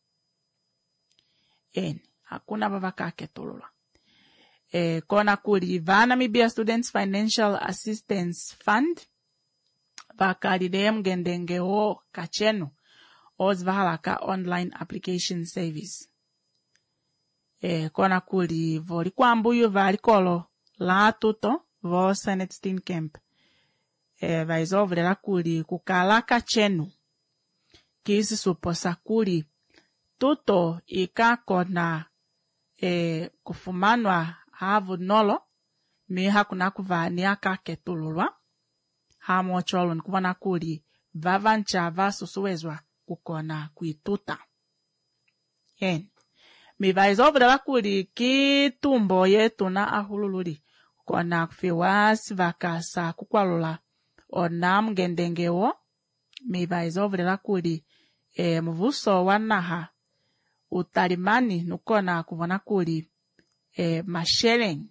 En, hakuna vavaka ketulula. Eh, kona kuli Vanamibia Students Financial Assistance Fund vakarire mgendenge o kachenu ozvahalaka online application service. Eh, kona kuli voli kwambuyu valikolo la tuto vo Senate Steam Camp. Eh, vaizovlela kuli kukala kachenu kisi suposa kuli tuto ikakona eh, kufumanwa havu nolo mi hakuna kuvani akaketululwa hamo cholo nikuvana kuli vavancha vasusuwezwa kukona kuituta. En, mi vaizovlela kuli kitumbo yetu na ahulululi kona kufiwa sivakasa kukwalula ona mgendengewo mi vaizovlela kuli e, muvuso wanaha utalimani nukona kuvona kuli e, masheleng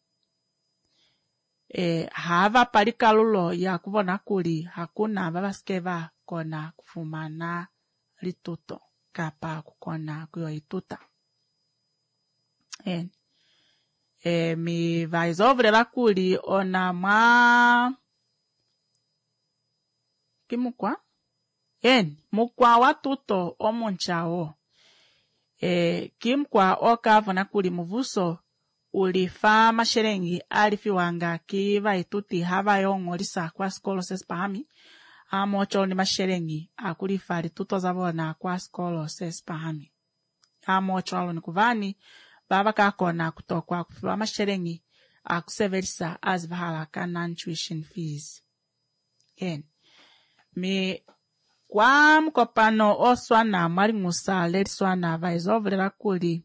e, hava palikalulo ya kuvona kuli hakuna vavaskeva kona kufumana lituto kapa kukona kuyoituta. En, e, mi vaizovlela kuli ona mwa kimukwa en mukwa watuto omunchao e kimkwa okavona kuli muvuso ulifa masherengi alifiwanga kiva ituti hava yongolisa kwa skolo sespahami amocho ni masherengi akulifa lituto zavona kwa skolo sespahami amocho alo nikuvani baba kakona kutokwa kufiwa masherengi akuseverisa azvahala kana tuition fees. En mi kwa mkopano oswana mali musa leti swana vaizovlela kuli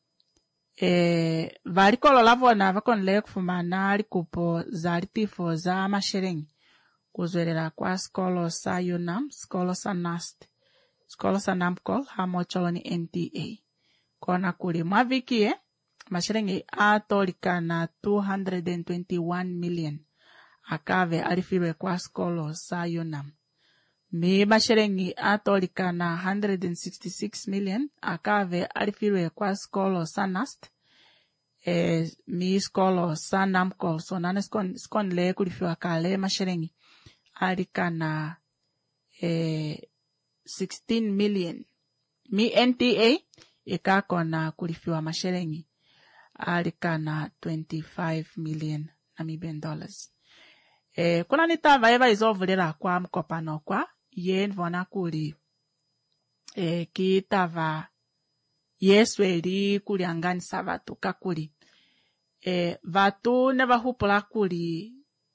e valikolo lavona vakonle kufumana likupo za litifo za masherengi kuzwelela kwa skolo sa UNAM, skolo sa NAST, skolo sa NAMCOL hamo cholo ni N T A. Kona kuli mwavikie masherengi atolika na two hundred twenty-one million akave alifirwe kwa skolo sa UNAM. Mi masherengi atolika na one hundred sixty-six million akave alifirwe kwa skolo sa NAST. E, mi skolo sa NAMCOL so nane skon, skon le kulifiwa kale masherengi alika na e, sixteen million. Mi N T A ikako na kulifiwa masherengi alika na twenty-five million Namibian dollars. E, kuna nitava eva izovulira kwa mkopano kwa yen vona kuli e, kitava yesweli kuli anganisa vatu kakuli e, vatu neva hupula kuli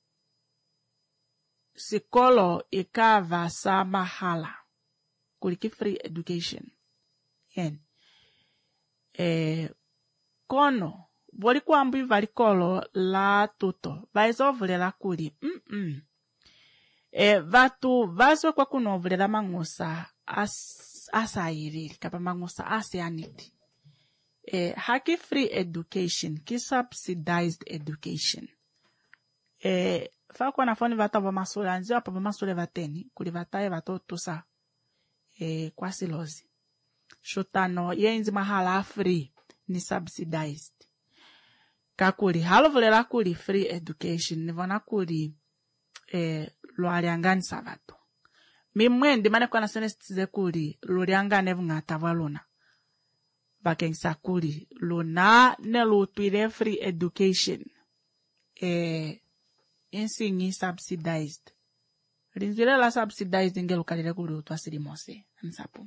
sikolo ikava sa mahala kuli ki free education. Yen e, kono voli kwambu valikolo la tuto vaizovulira kuli mm -mm. E, vatu vazwe kwa kunovulela mangusa as, asayirili kapa mangusa asianiti. E, haki free education, ki subsidized education. E, fa kwa nafoni vata vamasule, anziwa pa vamasule vateni, kuli vataye vato tusa e, kwa silozi. Shutano, yenzi mahala free ni subsidized. Kakuli, halovulela kuli free education, nivona kuli e, lualiangani savatu. Mimwendi mane kwa nasene stize kuli lualiangane vungata waluna. Bakengsa kuli luna ne lutuire free education. E, insingi subsidized. Rinzile la subsidized inge lukalile kuli utwasiri mose. Ansapu.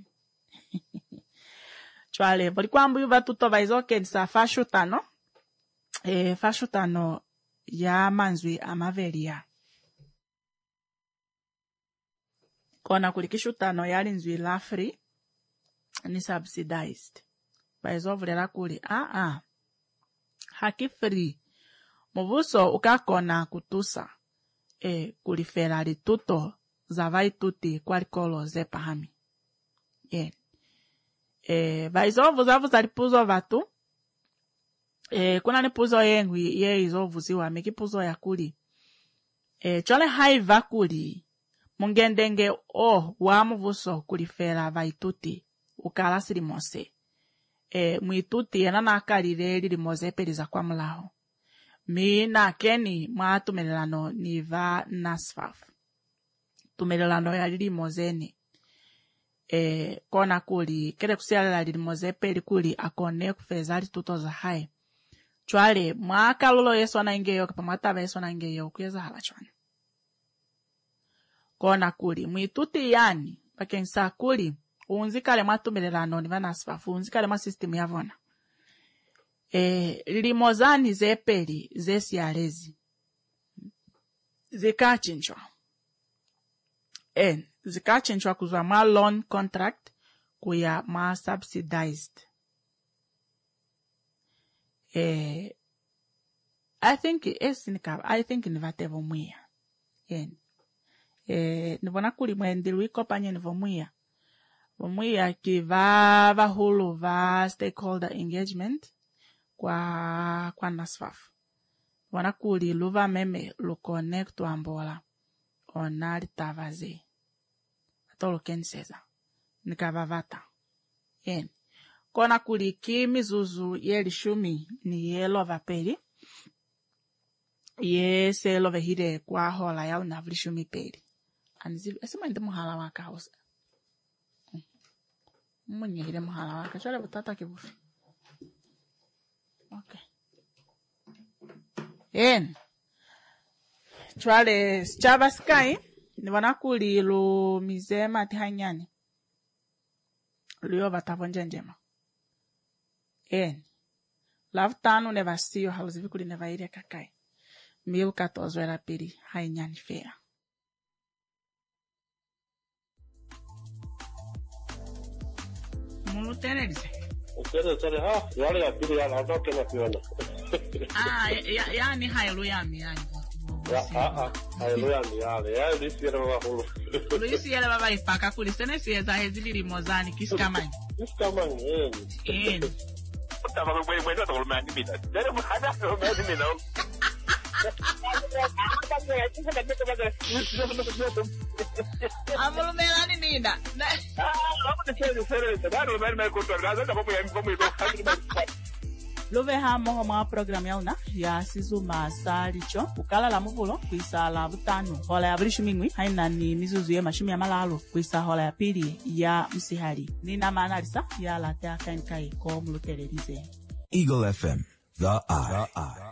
Chwale, voli kwa mbu yuva tuto vaizoke nisa fashutano. E, fashutano ya manzwi amaveria. kona kulikishutano yali nzwila free ni subsidized vaizovulera kuli ah ah haki free muvuso ukakona kutusa e kulifera lituto za vaituti kwalikolo zepahami yeah. e vaizovuzavuza lipuzo vatu e kuna nipuzo yengwi ye izovuziwa mikipuzo ya kuli e chole haiva kuli mungendenge o wa muvuso kulifera vaituti ukala silimose e mwituti yana nakalile lilimoze peliza kwa mulaho mi na keni mwa tumelelano ni va nasfaf tumelelano ya lilimozeni e kona kuli kele kusialela lilimoze peli kuli akone kufeza lituto za hai chwale mwaka lolo yeso na ingeyo kapa mwatava yeso na ingeyo kuyeza hala chwana kona kuli mwituti yani pakensa kuli unzikale mwatumelelano ni va nasfaf unzikale mwa system yavona e limozani zepeli zesialezi zikachinchwa e zikachinchwa kuzwa ma loan contract kuya ma subsidized e I think esinika I think nivatevo mwiya e e nivona kuli mwendilu kopanye nivomwiya vomwiya ki va vahulu va stakeholder engagement kwa kwa nasfaf wana kuli luva meme lu connect ambola ona litavaze atolo kenseza nikavavata en kona kuli kimi zuzu yeli shumi ni yelo vapeli ye selo vehide kwa hola ya unavli shumi peli anizi esema ndi muhala waka house mwenye hide muhala waka chole butata kibufi. Okay. En. Chwale chava sky ni wanakuli lu mizema tihanyani. Luyo vatavonje njema. En. Lavtanu neva siyo haluzivikuli neva ire kakai. Miu katozwe la pili hainyani fea. Mulu tenelize. Ustedes saben, ah, ya le pido ya la no que la piona. Ah, ya ya ni haleluya mi yani. Ya ah ah, haleluya mi ya, ya Luis yele baba hulu. Luis yele baba ipaka kulistene sieza hezili limozani kiskamani. Kiskamani eh. Eh. Tama kwa mwe ndo tolmani mina. Dere mu hada tolmani mina. Amulu melani nina. Love hamo mwa program ya una ya sizu masalicho ukala la muvulo kuisa la butano hola ya brishu mingwi haina ni mizuzu ya mashumi ya malalo kuisa hola ya pili ya msihali nina maanalisa ya la tea kankai ko mulutelerize Eagle F M, the eye. The eye.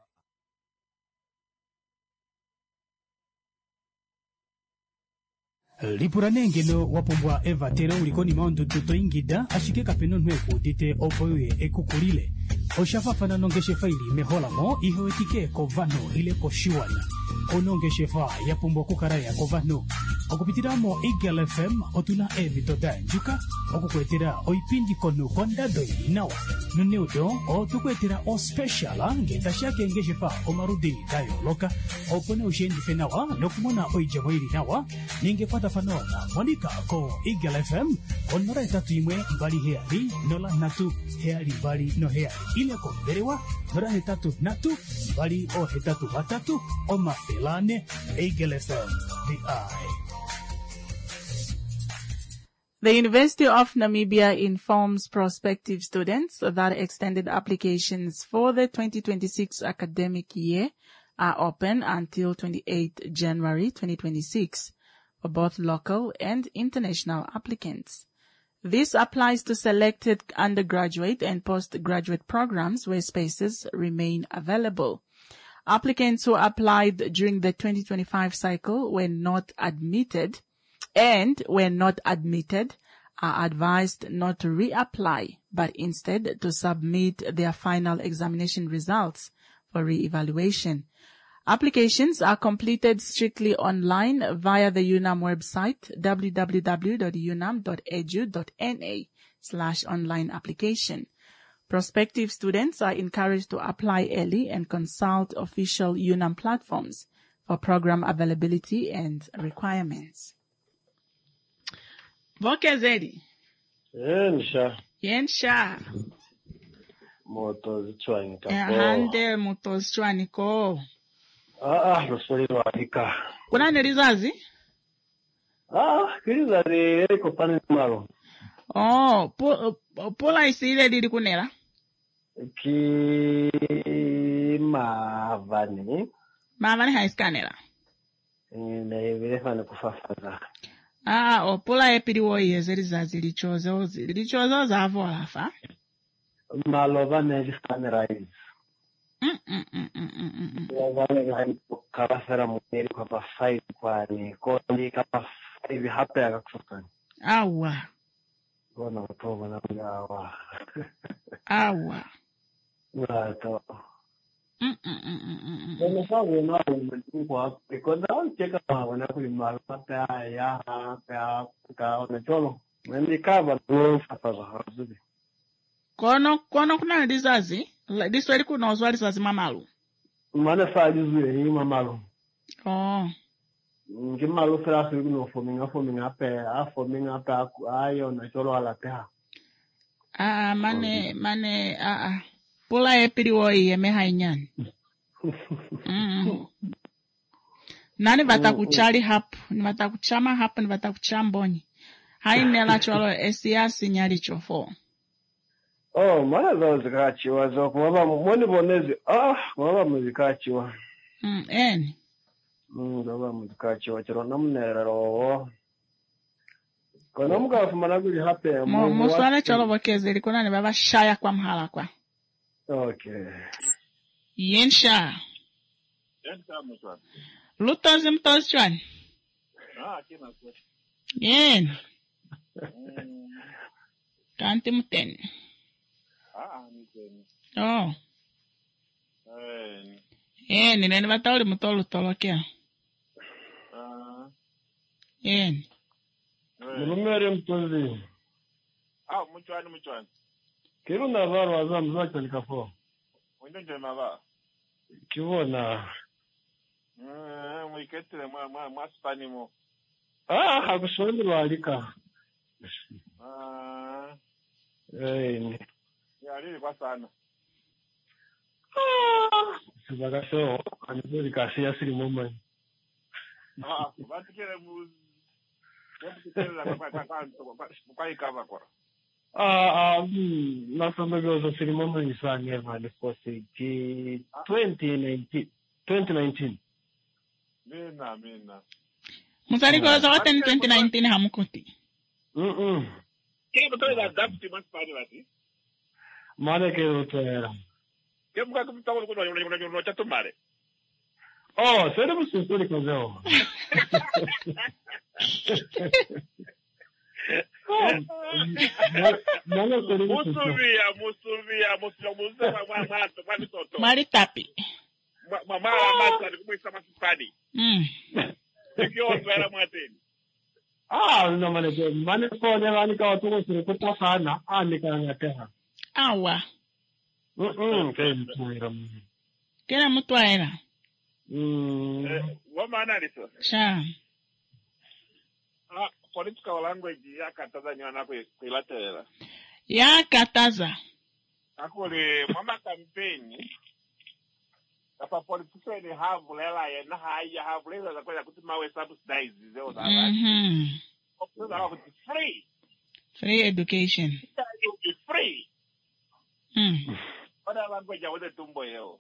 lipuranengelo wapumbwa eva tere ulikoni maondo toto ingida ashike kapeno nweko dite opoye ekukulile oshafafana nongeshe faili meholamo ihowetike kovano ile koshiwana onongeshe fa yapumbwa kukaraya kovano okupitiramo Eagle F M otuna evitoda njuka okukwetera oipindi kono kondado inawa nuneudo otukwetera o special ngetashake ngeshe fa omarudi dayo loka opone ushendi fenawa nokumona oijamo ili nawa ninge pata fanona monika ko Eagle F M onora etatu imwe mbali heali nola natu heali mbali no heali ile ko berewa nora hetatu natu mbali o hetatu batatu o mafelane Eagle F M the eye. The University of Namibia informs prospective students that extended applications for the twenty twenty-six academic year are open until twenty-eighth January twenty twenty-six for both local and international applicants. This applies to selected undergraduate and postgraduate programs where spaces remain available. Applicants who applied during the twenty twenty-five cycle were not admitted and were not admitted are advised not to reapply, but instead to submit their final examination results for re-evaluation. Applications are completed strictly online via the UNAM website, w w w dot unam dot e d u dot n a slash online application. Prospective students are encouraged to apply early and consult official UNAM platforms for program availability and requirements. Vokezeli. Yensha. Yensha. Moto zichwani kako. Hande moto zichwani ko. Ah, ah, lusoli lwalika. Kuna nelizazi? Ah, kilizazi eliko pane malo. Oh, pu, pula isile lili kunela? Ki mavani. Mavani haiskanela? Na ivilefane kufafaza. Ah, o pula epili woyeze lizazi lichozo, lichozo zavo alafa? Malo vane liskanela hizi. Mm, mm, mm, mm, mm, mm. Wale gani kabasara mwenye kwa pa five kwa ni kodi kapa five hapa ya kusokani. Awa. Bona utoba na yawa. Awa. Wato. Mm, mm, mm, mm, mm. Bona sawa na mtu kwa because on cheka wana kulima pata ya hapa ka na cholo. Mimi kaba ndo fafaza hazudi. Kono kono kuna lizazi? Lisweli kuna oswali lizazi mamalu. Mana fa lizazi ni mamalu. Oh. Ngimalu fela su no fominga fominga pe a fominga pa ayo na cholo ala peha. Ah mane mane ah ah. Pula epili woi yeme hainyani. Mm. Nani batakuchali hapo, ni batakuchama hapo, ni batakuchambonyi. Hainela cholo esiasi nyali chofo. Oh, mana zao zikachiwa zo kwa mwoni bonezi. Ah, kwa muzikachiwa. Mm, eni. Mm, kwa muzikachiwa chiro namnerero. Kono mga fumana guli hape. Mo muswane cholo bokezeli kuna ni baba shaya kwa mhala kwa. Okay. Yensha. Yensha muswane. Lutozi mtozi chwani. Ah, kina kwa. Yen. Kanti mteni. Ah, mteni. Oh. Eh. Eh, ni nene batauli mutolu tolokea. Ah. Eh. Numere mtozi. Ah, mchwani mchwani. Kiru na varo azamu zake likafo. Wendo nje mava. Kiwona. Eh, mwiketele mwa mwa mwa spani mo. Ah, hakuswali lwalika. Ah. Eh. Ya lili kwa sana. Ah. Sibagaso, anizuri kasi asili moma. Ah, batikele mu. Batikele la kwa kwa kwa kwa ikava kwa. Ah, ah, nasoma gozo asili moma ni sana mali fosi ki twenty nineteen. twenty nineteen. Mina mina. Musali gozo wote ni twenty nineteen hamukuti. Mm mm. Kile mtoto la adapti maspani basi. Mane ke utera. Kile mga kumtawo kuna kuna kuna chato mare. Oh, sere musuri kozeo. Musuvia, musuvia, musuvia, musuvia, mwa mato, mwa mitoto. Mari tapi. Mama amasa ni kumwisa masipani. Mm. Nikio twera mwateni. Ah, no mane ke mane ko ne mane ka tu sure ko to sana ani ka ngateha. Awa. Mm, ke mtuira. Kena mtu aera. Mm. Eh, wa maana liso. Sha. Ah, political language ya kataza nyana ko kuilatela. Ya kataza. Akole mama campaign. Kapa politician have lela ya na haya have lela za kwa kutima we subsidize zeo za. Mhm. Options are free. Free education. It will be free. Mm. What language ya wode tumbo yeo.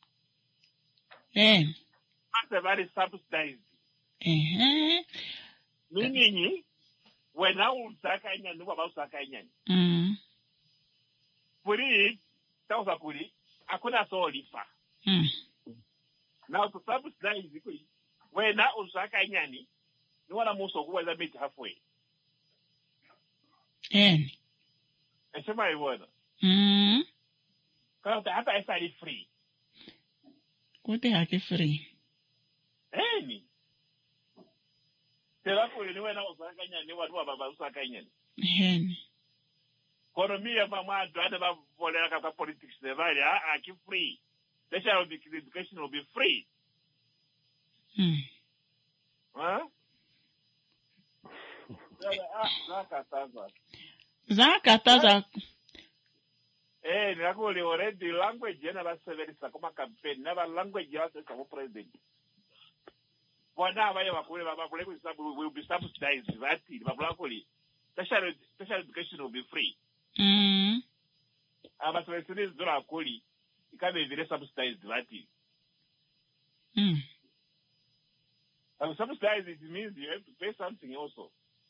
Eh. That's very subsidized. Eh. Meaning, when I will saka inyani, what about saka inyani? Mm. Puri, tausa puri, akuna so lifa. Mm. Now to subsidize it, when I will saka inyani, you wanna move so who meet halfway. Eh. And so my word. Mm. Because hata is free. Kote haki free. Tela kuli niwe na usakanya ni watu baba usakanya. Hen. Kono mia mama ndo ba volera ka politics ne vale a ki free. The shall be education will be free. Hmm. Huh? Ah, zakataza. Zakataza. Eh, nakuli already language yana ba severisa kama campaign na ba language ya sasa kwa president. Bwana abaye bakule baba kule kusabu will be subsidized that baba kule. Special special education will be free. Mm. Aba severisa dola kuli ikabe vile subsidized that. Mm. And subsidized it means you have to pay something also.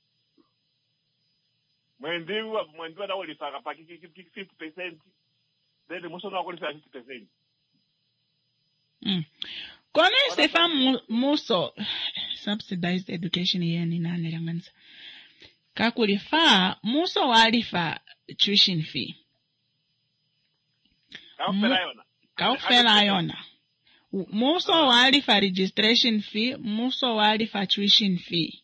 When they were when they were only faka paki fifty percent, then the most of our fifty percent. Mm. Kone Stefan Muso subsidized education here ni nane langanza. Kakulifa Muso walifa tuition fee. Kaufela Kaufela yona. Muso walifa registration fee, Muso walifa tuition fee.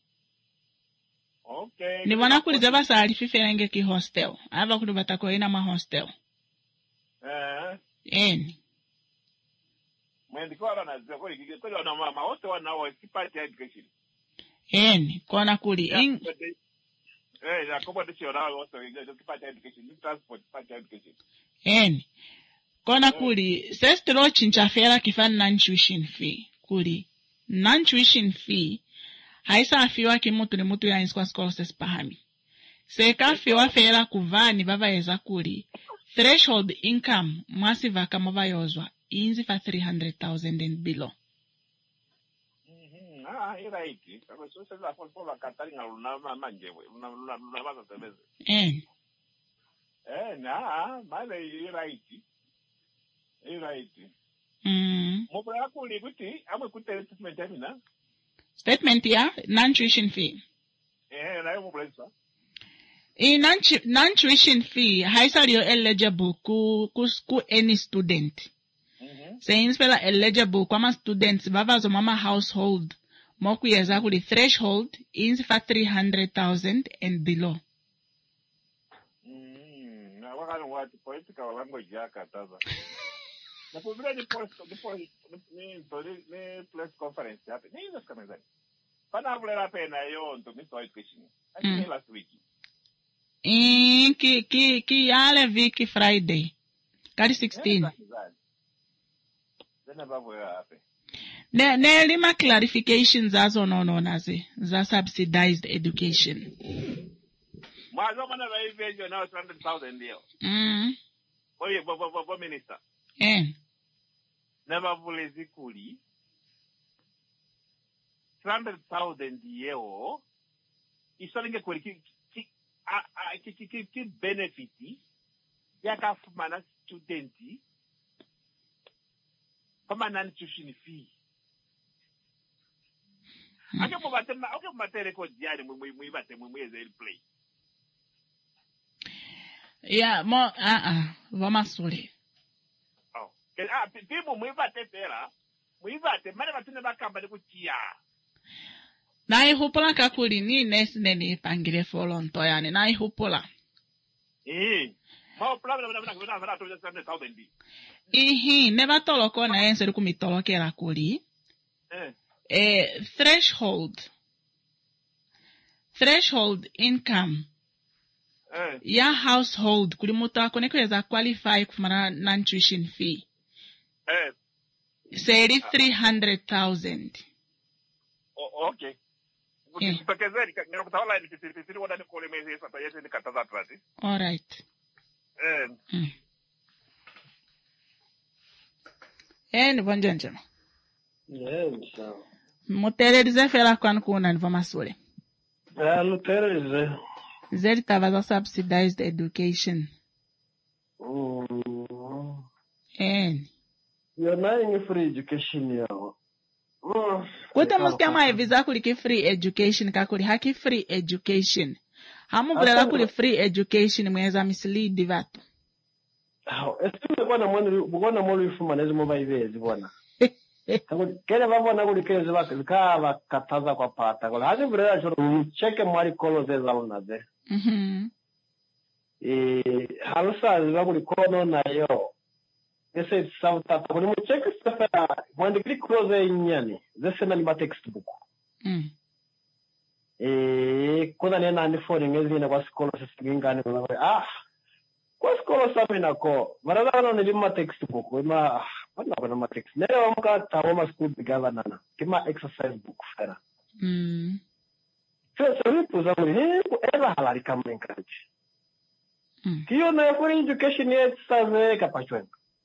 Okay. Ni wana kuliza basa alififerenge ki hostel. Ava kulibata kwa ina ma hostel. Eh. Eni. Mwendi kwa wana zeko ikike kwa wana mama wote wana wa party education. Eni. Kona kuli. In... Eh, ya kopa de chora wote wa party education, transport party education. Eni. Kona kuli. Sestro chinchafera kifani non-tuition fee. Kuli. Non-tuition fee. Haisa afiwa kimutu ni mutu ya inskwa scholars pahami. Seka afiwa fera kuvani baba eza kuli. Threshold income mwasi vaka mova yozwa. Inzi fa three hundred thousand and below. Mhm. Ah, ira iki. Kwa so se la fonpo la katari nga luna manjewe. Luna luna luna baza tebeze. En. Eh, na, male ira iki. Ira iki. Mm. Mopra kuli kuti, amwe kute statement amina. Statement ya non-tuition fee. Eh, na yo mopra. In non-tuition fee, haisa liyo eligible ku, ku, ku any student. Mm-hmm. Saying spela eligible kwa students bavazo mama household. Moku yeza kuli threshold inzi fa three hundred thousand and below. Mm, na wakano wati political language ya kataza. Na kubila ni post, ni post, ni, ni press conference yape. Ni hizo skamezani. Pana avulera pena yo nto miso education. Actually last week. In ki, ki, ki yale viki Friday. Kari sixteen. Zene babu ya hape. Ne, ne lima clarifications azo no no nazi. Za subsidized education. Mwazo mana wa hivi now one hundred thousand yo. Mm. Oye, bo, bo, bo, bo, minister. En. Neba vulezi kuli. one hundred thousand yo. Isolinge kuli ki, ki, a, a, ki, ki, ki, ki benefiti. Yaka fumana studenti. Kama nani tuition fee. Mm. Ake mbate, ake mbate record jani mwibate mweze il play. Yeah, mo, ah, ah, vama sule. Oh. Ke, ah, pimu mwibate pera. Mwibate, mane batune bakamba de kuchia. Na ihupula kakuli ni nesi neni pangile folonto yani, na ihupula. Eh. Mao plana na na na na to just one hundred thousand. Ihi, neba toloko na yense kumitoloke la kuli. Eh. Eh, threshold. Threshold income. Eh. Ya household kuli mutu akoneko yeza qualify kufumana non-tuition fee. Eh. Seri three hundred thousand. Oh, okay. Eh. Mpakezeri ngina kutawala ni tisiri wada ni kole mezi sasa yese ni kataza trati. All right. Eh. Mm. En bonjonjo. Yeah, sawa. Mutererize fela kwanu kuna nivo masule. Ah, mutererize. Zeri tabaza subsidized education. Mm. En. You're not free education yao. Mm. Kute musikia maeviza kuliki free education kakuli haki free education. Hamu bulela kuli free education mweza mislead vatu. Ah, esime bwana mwani bwana mwali ufuma nazo mobile bezi bwana. kele vavona kuli kezi vakava kataza kwa pata kola hadi vrela choro cheke mwali kolo zeza unaze mhm e halusa ziva kuli kono na yo ese sauta kuli mu cheke safara mwandi kli close inyani zese na ni textbook mm e kuna nena ni phone ngezi na kwa skolo sisingingane kwa ah kwa skolo samina ko marala no ni ma textbook ma wala kuna ma text leo mka tawo ma school governor kima exercise book fera mm so so ni puza muri he ela halari kama encourage mm kiyo na for education yet save kapachwen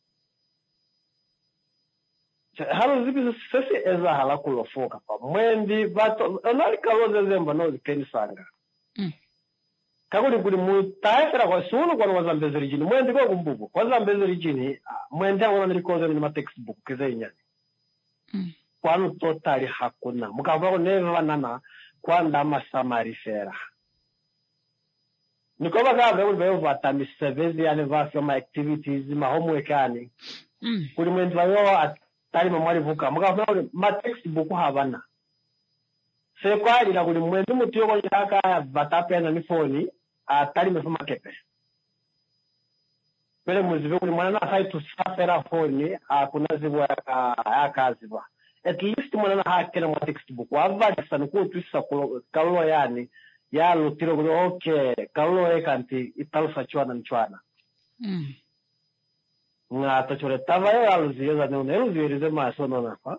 halo zipi sese eza hala kulofoka pa mwendi bato onali kaloze zemba no zikenisanga mm kakuli kuli mutaefera kwa sulu kwa wazambezi rijini mwendi kwa kumbuku kwa wazambezi rijini mwendi wana nilikoze ni ma textbook kize inyani mm kwanu totali hakuna mukavako neva nana kwanda masamari fera nikoba kabe kuli bayo vatami sevezi yani vasi ma activities ma homework yani mm kuli mwendi bayo tali mwali vuka mukavako ma textbook havana se kwali na kuli mwendi mutiyo kwa yaka vatape na nifoni atali mefuma kepe pele muzive kuli mwana na hai tusafera foni kuna zivu ya kaziva at least mwana na hakena mwa textbook wavali sana kuwa tuisa kaluwa yani ya lutiro kuli okay kaluwa eka nti italusa chwana nchwana mm nga tachore tava ya aluziyeza neuna eluziyerize maaso nona fa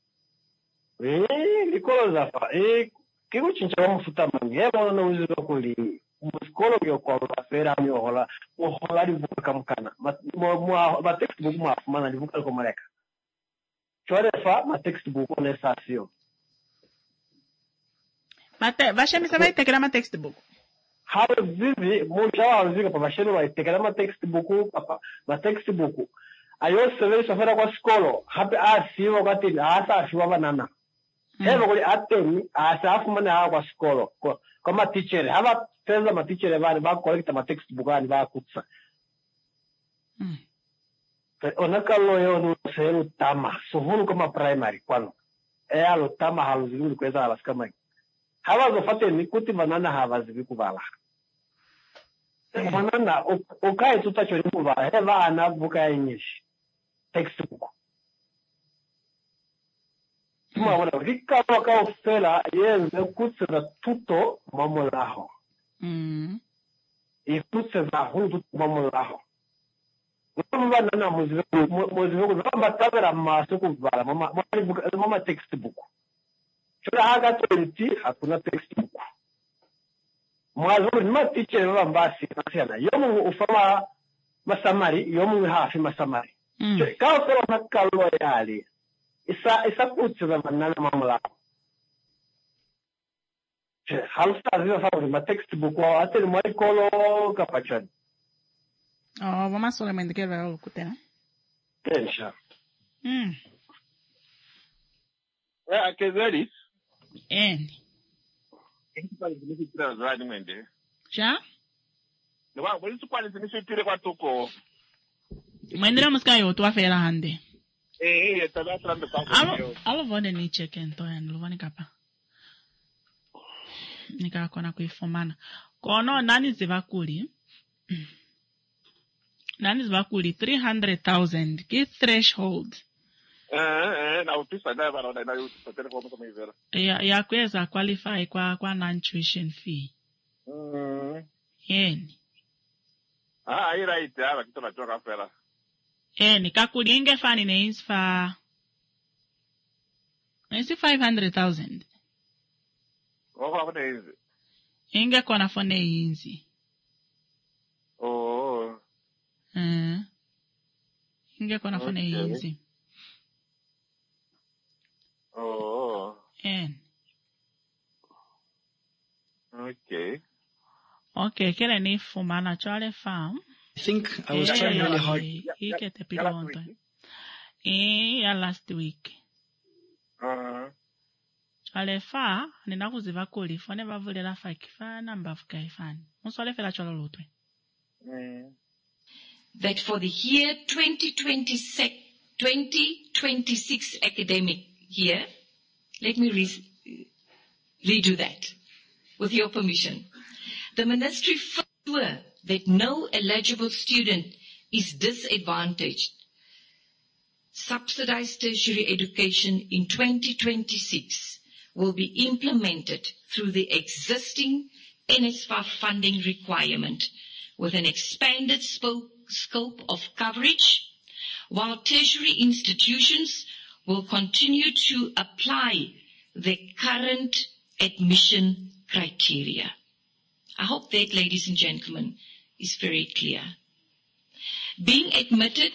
ee likolo zafa ee kiku chincha wa mfuta mangi heba wana uzive kuli muskolo kyo kwa ulafera miohola uhola livuka kamkana ma textbook maafumana livuka liko mareka chore fa ma textbook onesa sio mate vashemi sabai tekela ma textbook hao zizi mmoja wao zizi kwa vashemi wa tekela ma textbook papa ma textbook ayo seve safara kwa skolo hape asi wakati asa ashiwa banana heba kuli atemi asa afumana hawa kwa skolo kwa kama teacher haba feza ma teacher bani ba collect ma textbook ani ba kutsa mm onaka loyo no sero tama so hunu kama primary kwano e alo tama haluzuri kweza alas kama haba zo fate ni kuti banana haba zivi kubala banana okae tutacho ni kubala heba ana buka ya English textbook tuma wana rika waka ofela yenze kutsa tuto mamolaho mm ikutse za hunu tuto mamolaho Mama nana muzive muzive kuzamba tabera maso kuvala mama mama mama textbook. Chura haga twenty hakuna textbook. Mwazo ni ma teacher baba mbasi nasiana. Yomu ufama masamari yomu hafi masamari. mm Kao kwa nakalo yali. Isa isa kutse za nana mamla. Halsa ziva fa ma textbook wa ateli mwali kolo kapachani. oh vamos solamente que ver o kutena Tensha. mm Eh, akezeli. en Ikipali zimisitira zani mwende. ja Nwa, mwezi kwani zimisitire kwa tuko. mwendera musika yo twafera hande Eh, eh, tada trambe kwa alo kwa. alo vone ni check ento en lo vone kapa nika kona kuifumana kono nani zivakuli nani zivakuli three hundred thousand ki threshold Eh, eh, na utisa na bana na utisa tena kwa kama hivyo. ya ya kuweza qualify kwa kwa non tuition fee Mm. yeni Ah, ai right, ah, kitu na choka fera. yeni kakulinge fani neins fa neins five hundred thousand Wako hapo hizi. inge kona fone inzi Oh. mm inge kona fone Okay. inzi Oh. en Okay. okay kile ni fumana chale farm I think I was trying really hard. he get the Ya last pilonto week. eh ya last week Uh-huh. chale fa ninakuziva kuli fone bavulela fa kifa namba fuka ifani musole fela chalo lutwe Mm. That for the year twenty twenty-six, twenty twenty-six academic year, let me re- redo that, with your permission. The ministry ensure that no eligible student is disadvantaged. Subsidized tertiary education in twenty twenty-six will be implemented through the existing N S F A F funding requirement with an expanded spo- scope of coverage, while tertiary institutions will continue to apply the current admission criteria. I hope that, ladies and gentlemen, is very clear. Being admitted,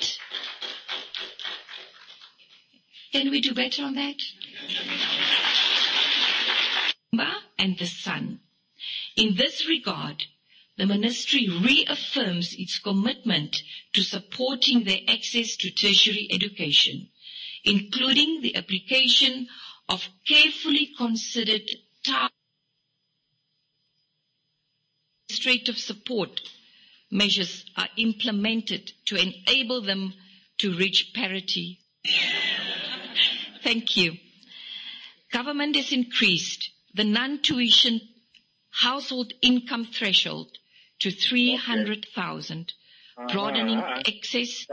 can we do better on that? And the Sun. In this regard, the ministry reaffirms its commitment to supporting their access to tertiary education, including the application of carefully considered targeted administrative support measures are implemented to enable them to reach parity. Thank you. Government has increased the non-tuition household income threshold to three hundred thousand, broadening access.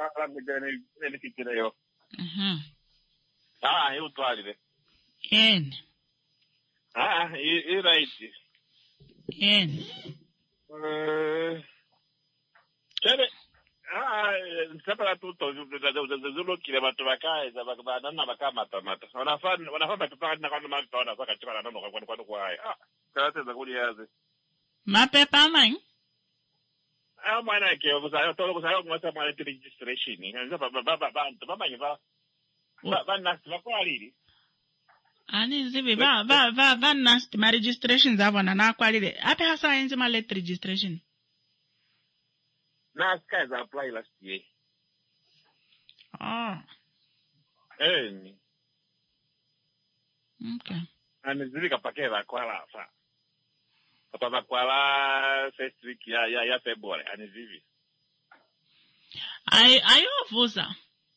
Mhm. Ah, eu tô ali. En. Ah, e right. En. Eh, Chere, ah, separa tutto, zulo kile batho ba kae za ba ba nna ba ka mata mata. Ona fa ona fa batho ba nna kwa nna ba ona fa ka tshwana nna kwa kwa kwa ai. Ah, ka tse za kuli yazi. Mapepa amanye? Ah, mwana ke o za to lo za ngwa sa mwana registration. Nza ba ba ba bantu ba manye ba ba ba nna ba kwa lili. Ani zivi ba ba ba ba nast ma registration zabo na na kwalile. Ape hasa yenzi ma let registration. Na guys apply last year. Oh. Eh. Okay. Ani zivi kapakela kwa la fa. Papa kwa la first week ya ya ya February ani zivi. Ai ayo vuza.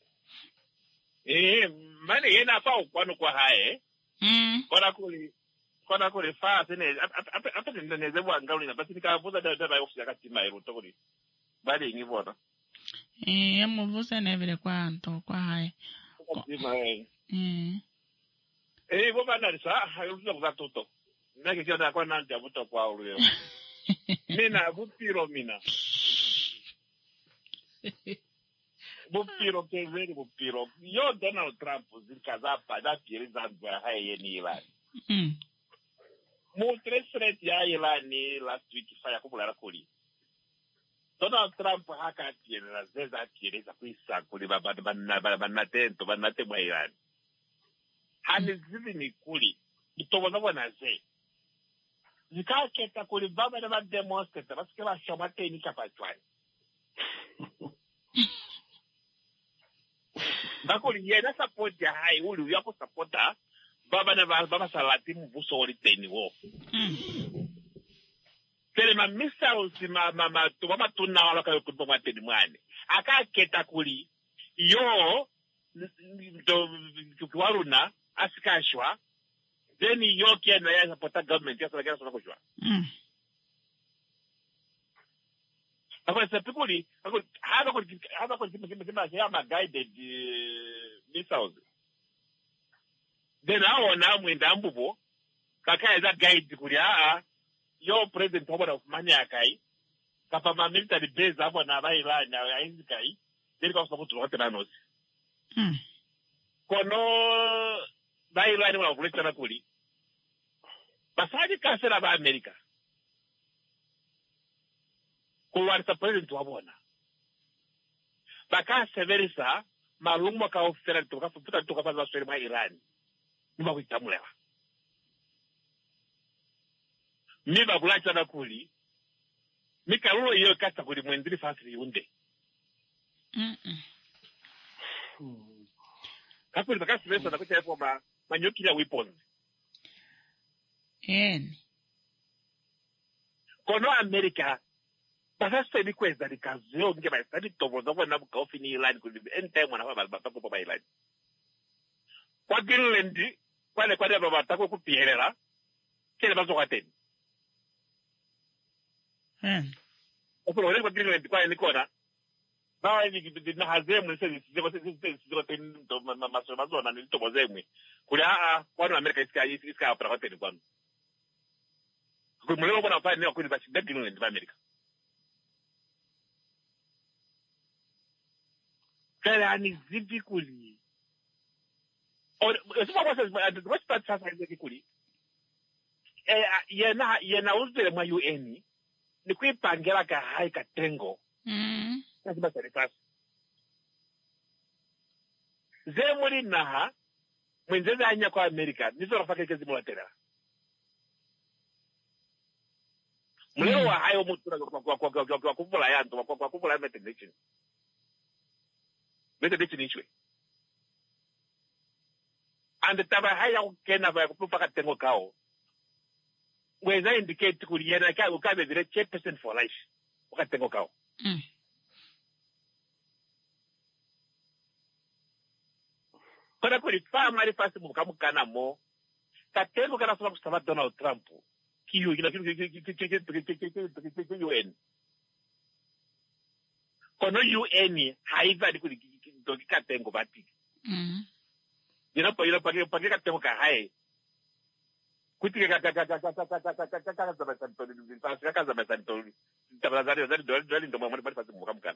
Eh, mani yena fa kwano kwa hae. Mm. Kona kuli kona kuli fa sene apa apa nene zebu angauli na basi nikavuza da da ofisi yakati mairu tokuli. Bali ngivona. Eh, emu vuza nevile kwa nto kwa hai. Mm. Eh, bo bana sa, ayo za toto. Nake kia kwa nante abuto kwa ulio. Mina bupiro mina. Bupiro kezeri bupiro. Yo Donald Trump zikaza pada piriza ngwa haye ni Iran. Mm. Mo threat ya Iran ni last week fire kubula kuli. Donald Trump haka atieleza zeza atieleza kuisa kuli baba bana bana tento bana temwa Iran. Hani zivi ni kuli. Itoboza bona ze. Zikaketa kuli baba na demonstrate basike ba shamate ni kapatwani. Bakuli yena support ya hai uli yako supporta baba na baba salati mbuso oliteni wo. Mm. Tele ma missiles ma ma ma to mama tuna wala ka ko mama teni mwane. Aka keta kuli yo do kwaruna asikashwa then yo kiana ya supporta government ya sala kana kujwa. Mm. Because the people have a good have a good guided missiles. Then now now when Dambubo, Kaka is a guide Kuria, your president of Maniakai, Papa military base up on Availa now in Kai, they go to Rotterdam. Kono Baila of Richard Kuli. Basadi Castle of America. Kuwarisa president wabona. Baka severisa malumwa ka ofera tuka futa tuka paza swere ma Iran. Nima kuitamulewa. Miba kulacha na kuli. Mika ulo iyo kata kuli mwendiri fasiri yunde. Mm. Kapuli baka severisa na kucha yapo ma ma nuclear weapons. En. Kono America Pasa semi kweza likazio nge ba study toboza kwa nabu ka fini line ku anytime wana ba ba ko ba line. Kwa Greenland kwale kwale ba batako ku pierera. Kele bazo kwateni. Mm. Opo ole kwa Greenland kwa ni kona. Ba ni na hazemu nse ziko ziko ten to maso mazo na ni tobozemwe. Kuli a a kwa America iska iska apra kwateni kwano. Kwa muleo bona fa ni kwa ni ba Greenland ba America. Kaya ni zipi kuli. Or sima kwa sasa what's that sasa hivi kuli. Eh yena yena uzele mwa U N ni kuipangira ka hai katengo. Mm. Lazima serikali. Zemuri naha mwenzeza anya kwa America nizo rafaka kezi mwatera. Muleo wa hayo mutura kwa kwa kwa kwa kwa kuvula yanto kwa kwa kuvula metenation. Metenation ishwe. And taba haya ukena ba kupaka tengo kao. Weza indicate kuliena ka ukabe vile ten percent for life. Ukatengo kao. Mm. Kwa kuli fama ali fasi mukamukana mo. Katengo kana soma kusaba Donald Trump. Kiyo kila kitu U N. Kono U N haiva kuli katengo bati. Mm. Yena pa yena pa pa katengo ka hai. Kuti ka ka ka ka ka ka ka ka ka ka ka za santori fasi ka za santori. Tabazari zari dole dole ndo mamoni bali fasi mukamukana.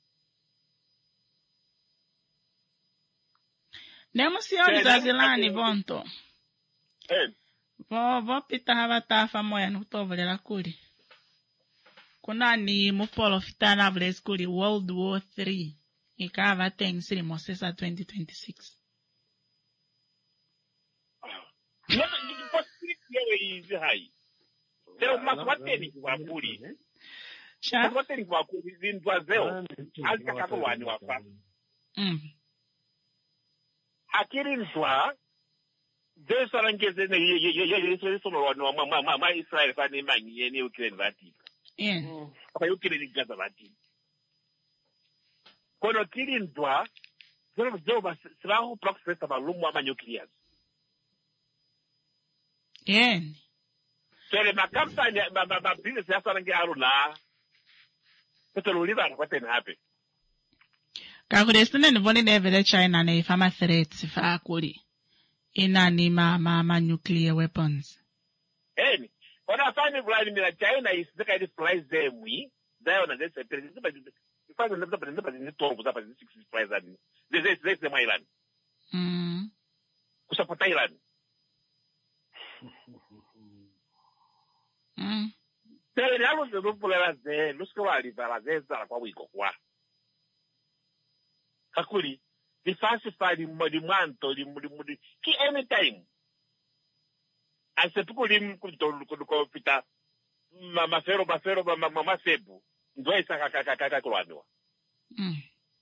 Nemo sioni zazilani vonto. Eh. Vo vo pita hava tafa moya nukutovolela kuli. Kuna ni mupolo fitana vile skuli World War Three. Ikava teng siri Mosesa twenty twenty-six. No, ni possibility yewe hizi hai. Leo maswateni kwa kuli. Sha? Maswateni kwa kuli zindwa zeo. Alika kako wani wafa. Mm. Akiri ntwa Desa langeze ne ye ye ye ye ye so no no ma ma ma Israel fa ni manyi ye ni Ukraine vati. Yeah. Apa Ukraine ni Gaza vati. Kono kiri ntwa zero zero ba sraho process ba lumu ama nuclear. Yeah. Kele makampani ba ba ba business ya sarangi aruna. Petro liva kwa tena hape. Kakudestine nivoni nevele China ne ifama threats fa akuli. Inani ma ma ma nuclear weapons. Eni. Ona fani Vladimir China is the kind of price them we. There on this president but the fact that the president is twelve up at six price and this is this the Iran. Mm. Kusapota Iran. Mm. Tele nalo de rupula ze lusko wali para ze za kwa wiko kwa. Kakuli the falsify the manto the the ki anytime. As a people lim kuto kuto pita mama fero mafero mama mama sebu ndo isa kakakaka kulwanwa. Mm.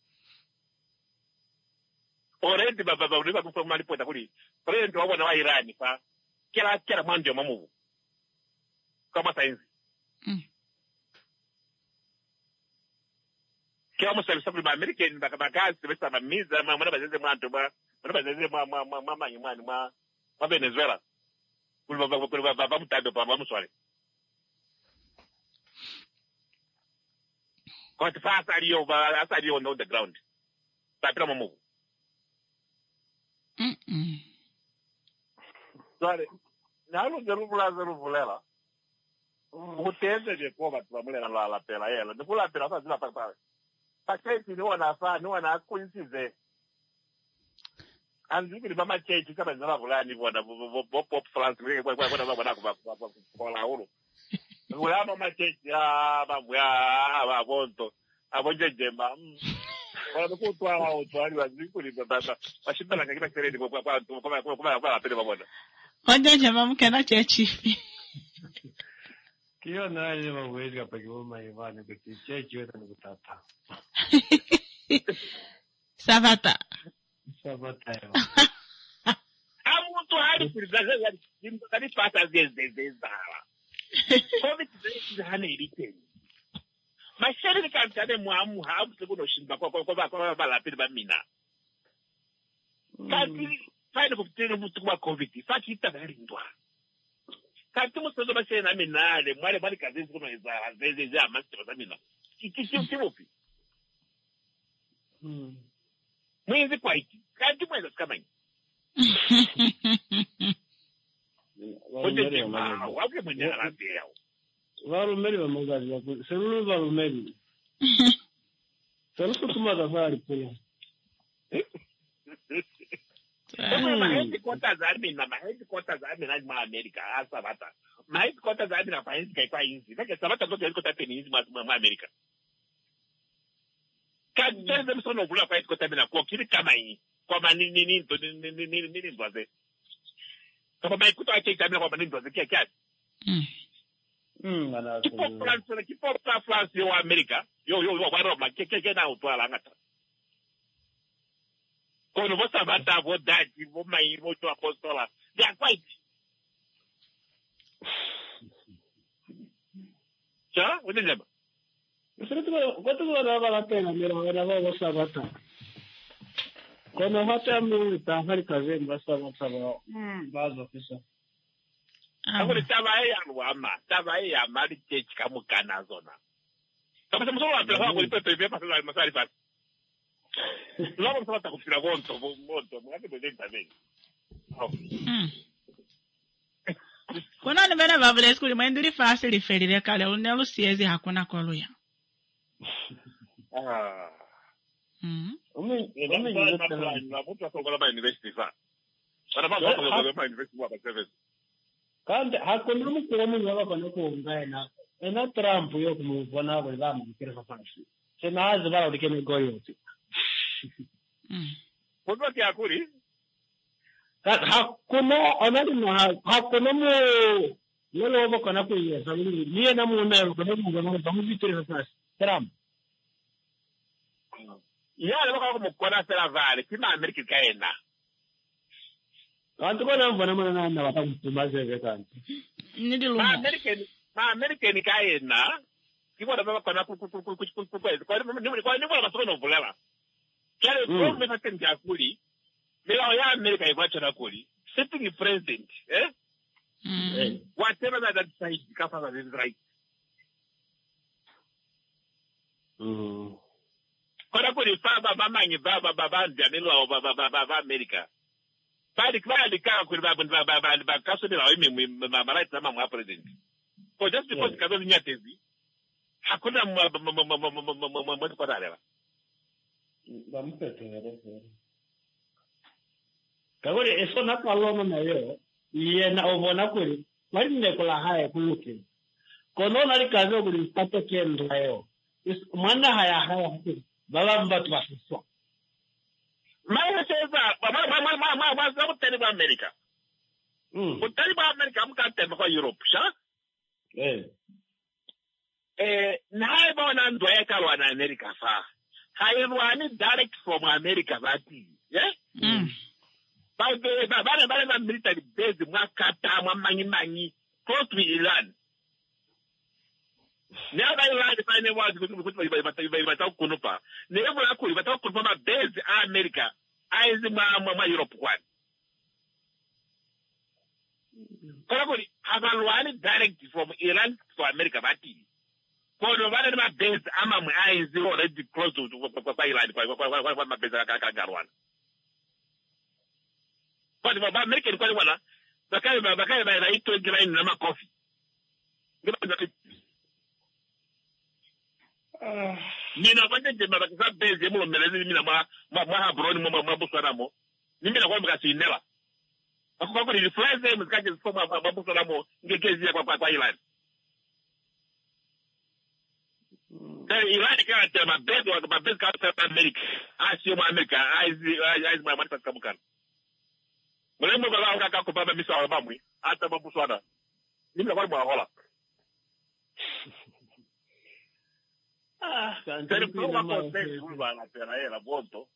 Already baba baba uliba kufa mali pota kuli. President wao na Iran fa kila kila mwanzo mamu. Kama sainzi. Mm. Kila msa sababu ma American baka baka sibesa ma miza ma mwana bazeze mwanto ba mwana bazeze ma ma ma ma nyumani ma ma Venezuela. Kuli baba kuli baba baba mtabe baba mswali. Kwa tafasa aliyo ba asa aliyo on the ground. Tapira mamu. Mm. Mm. Sorry. Nalo jarubula jarubulela. Utende je kwa watu wamulela la la pela yela. Nikula pela sasa zina papa. Paketi ni wana fa ni wana kuinsize. Anziki ni mama chechi kama zina fulani bwana pop France kwa kwa kwa kwa kwa kwa la uru. Ngula mama chechi ah babu ya babonto. Abonje jemba. Wala kutwa wao twali waziko ni baba. Washindana kakita sereni kwa kwa kwa kwa kwa kwa kwa pele babona. Onje jema mkena chechi. Kiyo na ile mawezi hapa kwa maivani kwa chechi wewe ni kutata. Savata. Savata yo. Amu tu hali kulizaza ya simba kadi pata zeze zeze zala. Covid nineteen hana iliteni. Mashari ni kantane mwamu haamu sekuno shimba kwa kwa kwa kwa kwa la pili ba mina. Kati fine kufitini mtu kwa COVID. Faki ita bali ndwa. Kati musozo mashari na minale mwale mwale kazizi kuno izara zeze za masti kwa mina. Kiki kimupi. Mwenzi kwa iki. Kati mwenza sikamani. Oje jema. Wake mwenye alabi yao. Varumeri vamugazi vako seruru varumeri serusu tumaza vari pula mahezi kota za mina mahezi kota za mina ma America asa bata mahezi kota za mina mahezi kai kwa inzi nake sabata zote ziko tapeni inzi ma America kadri dem sono vula kwa kota mina kwa kile kama hii kwa manini nini nini nini nini ndoze kama mai kuto acha itamina kwa manini ndoze kia kia Mm, ana kipo France na kipo pa France yo America yo yo yo waro ma ke ke na utwala ngata kono bosa bata bo daji bo mai mo to apostola ya quite cha wende leba sero tu quanto ora vale a pena mira ora va bosa bata kono hata mu ta hari kaze basa basa ba mm bazo kisa Akuri tabaye ya wama, tabaye ya mali chechi kamu kana zona. Kama se msola pela kwa pepe pepe pasa masari pasa. Logo msola takufira gonto, gonto, mwake bende tabe. Mm. Kuna nibena babule skuli mwenduri fasi liferire kale unelu siezi hakuna koluya. Ah. Mm. Umi, umi nyote na mtu asogola ba university fa. Wana ba asogola ba university wa service. Kandi hakuna mukuru mu yaba kana ko ngana ena Trump yo kumubona abo bamukira fafanshi senazi bara udikene goyoti mm Kwa kia kuri hakuna anali na hakuna mu lolo obo kana ko yesa niye na mu na ko mu ngana ba mu bitire fafanshi Trump ya lebo ka ko mukona sera vale kima America kaenda Kantu kona mbona mana na wata mtumaze kantu. Nidi lumo. Ma American, ma American kaena. Kiko da baba kana ku ku ku ku ku ku. Kwa ni kwa ni bora basoko vulela. Kale ko me faten ja kuli. Mira ya America ikwacha na kuli. Sitting president, eh? Mm. Whatever that side kafa is right. Mm. Kona kuli fa baba manyi baba baba ndia nilo baba baba America. Bali kwa likaa kuli baba baba baba kaso ni lawe mi mara sama mwa president. So just because kazo ni nyatezi. Hakuna mwa kwa dala. Bampetere. Kagore eso na kwalo na yo. Iye na obona kuli. Mari ne kola haya kuluki. Kono na likazo kuli pato kendo yo. Is mwana haya haya kuli. Baba mbatu basiswa. Maya sasa mama mama mama mama zamu tani ba America. Mm. Utani ba America mka tani kwa Europe, sha? Eh. Eh, na ba na ndo ya kalwa na America fa. Hairwani direct from America bati. Yeah? Mm. Ba ba ba ba ba ba military base mwakata mwamanyi manyi close to Iran. Never Iran fine was good by but by but kunupa. Never akuri but kunupa base America. Aizi ma ma Europe one. Kali habalwani direct from Iran to America bati. For the one ma base ama mu aizi already close to Iran kwa ma base ka garwan. Kwa ba America ni kwa wana bakai bakai ba na ito grind na ma coffee. Ah, mina kwanje jema bakisa base mu melezi mina ma ma ha broni mo ma busana mo. Ni mina kwa mbaka sinela. Akwa kwa ni flaze mu kaje soma ma busana mo ngekezi kwa kwa Iran. Then Iran ka ta ma base wa ma base ka ta America. Asio ma America, aizi aizi ma mata kamukan. Mule mo gala ka ko baba misa wa bamwi, ata ma busana. Ni mina kwa hola. Ah, Pero ¿cómo va a poder curva la pera voto?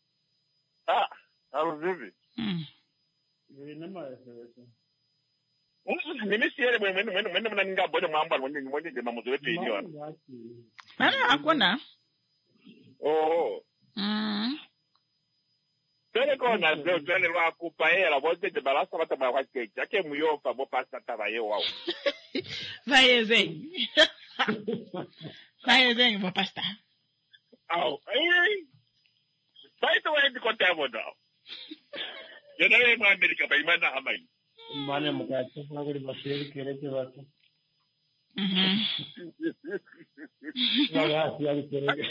Ah, a los vivi. Mm. Ni nama eso. Nimesiele mwene mwene mwene mwana nga bode mwamba mwene mwene de mamuzo wetu hiyo. Ana akona. Oh. Mm. Tele kona leo tele wa kupaela bote de balasa bata ba kwake. Yake muyofa bo pasta tabaye wao. Vai zen. Vai zen bo pasta. Au. Ai. Vai to wewe kote boda. Yeye mwa Amerika ba imana hamai. Mane mukate ngakuri basiri kereke batu. Mhm. Yaga siya kereke.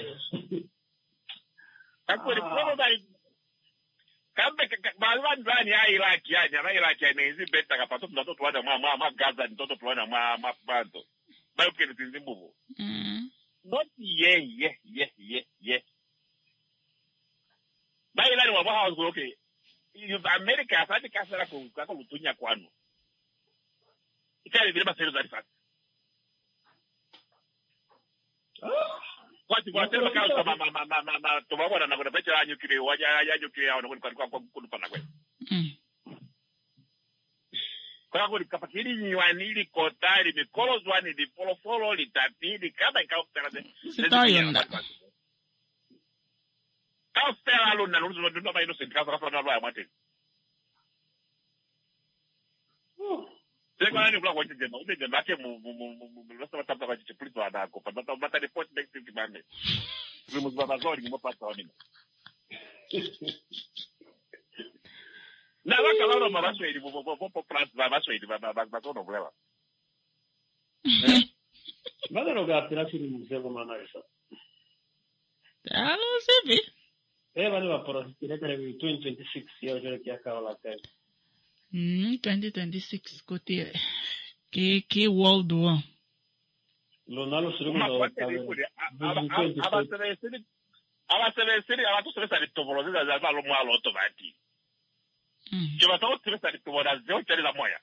Akuri kwa bai. Kambe balwan bani ya Iraq ya ya Iraq ya nezi beta kapato mtoto tuana mwa mwa mwa Gaza mtoto tuana mwa mwa bando. Bayo kile tinzimbuvu. Mhm. Not ye ye ye ye ye. Bayo lani wa mwa hawo okay. You America asante kasara ko kako lutunya kwano. Ikale vile basero za rifati. Kwati kwa sema kaza mama mama mama tubabona na kuna pecha anyukire waja anyukire hao kwa kwa kwa kunupana kwe. Mm. Kwa kwa kapakiri nyiwanili kotari mikolo zwani di follow follow litapidi kama ikaufera de. Sitayonda. Kaufera luna nuzo ndo ba innocent kaza kaza na lwa mate. Seko nani kula kwa jema, uje jema ke mu mu mu mu lasa batapa kwa chipolito adako, pa bata bata report next week mane. Vimos baba zori ni mopata wani. Na waka lalo mabaso ili bo bo bo plant mabaso ili baba baba tono blewa. Mada no gatira siri musego manarisa. Alo sebi. Eh vale va por tiene que twenty twenty-six yo creo que acaba la calle. Mm, twenty twenty-six kote ke ke world war. Lo nalo suru no. Aba sebe siri aba sebe siri aba to sebe sari tobolo za za ba lo mwa lo to bati. Mm. Je ba to sebe sari tobolo za o chari la moya.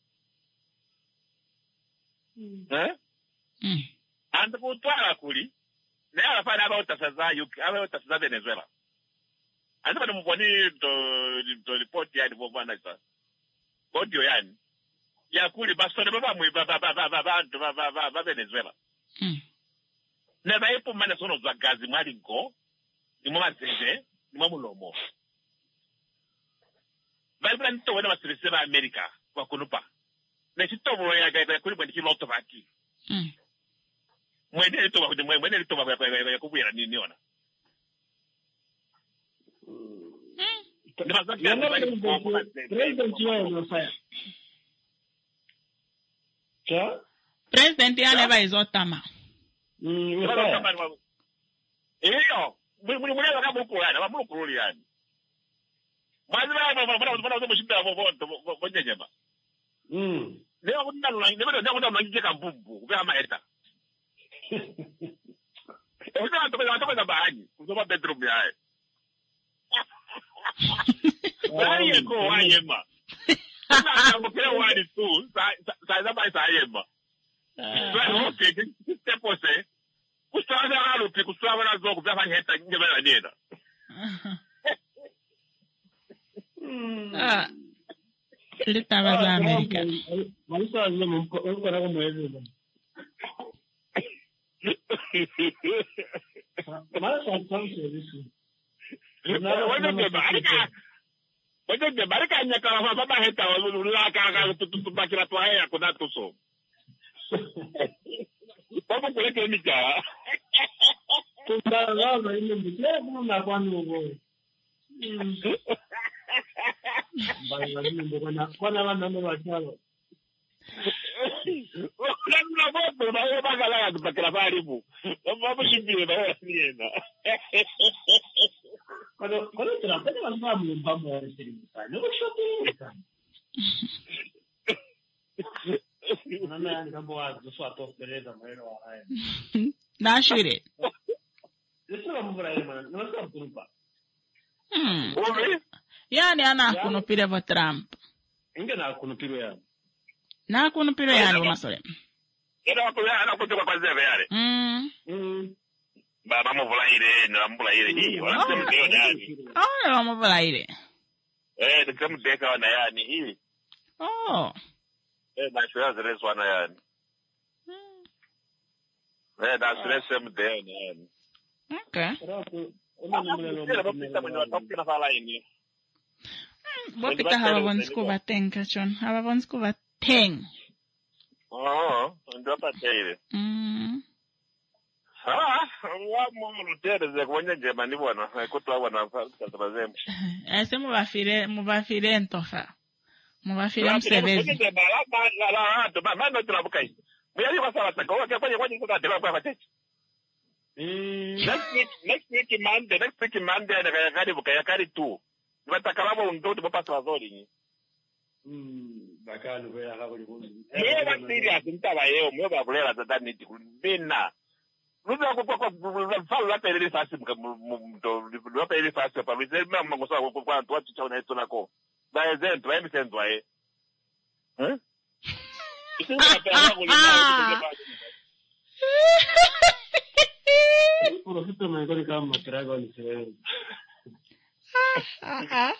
Eh? Mm. Anda ko twala kuli. Ne ala fa na ba utasaza U K, aba utasaza Venezuela. Anda ba mboni to to report ya divo bana sa. Audio yani. Ya kuli basone baba mwe baba baba baba baba baba Venezuela. Mm. Ne ba ipo mana sono za gazi mwali go. Ni mwa zeze, ni mwa mulomo. Balibula nito wena wasirisi ba Amerika kwa kunupa. Ne chito mwa ya gaza kuli mwendiki loto baki. Mm. Mwende lito wakudi mwende lito wakudi ya kubuira ni niona. President yo no fire. Cha? President ya ba izotama. Mm, fire. Iyo, muli muli waka bukulana, ba bukululi yani. Mwazi ba ba ba ba ba mushinda bo bo bo njejema. Mm. Leo kuna nani, leo ndio kuna nani jeka mbumbu, kwa maeta. Ndio ndio ndio ndio bahani, kuzoba bedroom yae. Wari yeko wayema. Sasa ngokela wali tu, sa za ba sa yema. Sasa okay, step ose. Kusanga alo pe kusanga na zo kubya fanya heta nje bana nena. Ah. Lita za Amerika. Malisa wazile mko uko na kumweleza. Malisa samso hizi. Wende de barika. Wende de barika nyaka wa baba heta wa ka ka tutubakira twa ya kuna tuso. Baba kuleke ni ja. Tunda lava ile mbele kuna kwani ugo. Baya ni mboga na kwana wana ndo wachalo. Kuna bobo na wewe baka la kubakira baribu. Baba shindie na wewe nienda. Quando quando tra pede la mamma un po' more serietà. Non lo so più. Non è anche un po' alto, so a toccare da me no. Na shire. Adesso vamo per ma non so più pa. Mm. Yani ana kunupira va Trump. Inge na kunupira ya. Na kunupira yani masore. Ina ko ya na ko kwa kwa zeve yale. Mm. Mm. Baba mvula ile na mvula ile hii wala sema ndio ndani. Ah, na mvula ile. Eh, ndio deka wana yani hii. Oh. Eh, na shule zile swana yani. Eh, na shule same day yani. Okay. Bopita hababonzi kuba tenga chon. Hababonzi kuba teng. Oh, ndio patele. Mm. Ah, wa mu lutere ze kunya Germany bwana. Kutwa bwana kwa zembe. Ese mubafire mubafire ntofa. Mubafire msebezi. La la la, to ba no trabukai. Muyali kwa sawa tako kwa kwa kwa kwa kwa kwa kwa Next week, next week Monday, next week Monday, na kaya kari buka ya kari tu. Natakalama undoto bapa wazori. Mm, bakani kwa hapo ni kuzi. Mwe ba serious mtaba yeo, mwe ba kulela za dani bina. Ruza kwa kwa kwa fa la pele fasi mka mto la pele fasi pa bize mama ngosa kwa kwa kwa watu chaona eto nako. Ba ezen tu emi sendwa e. Eh? Isi na pele kwa lima. Puro sito me koni kama trago ni se. Ah.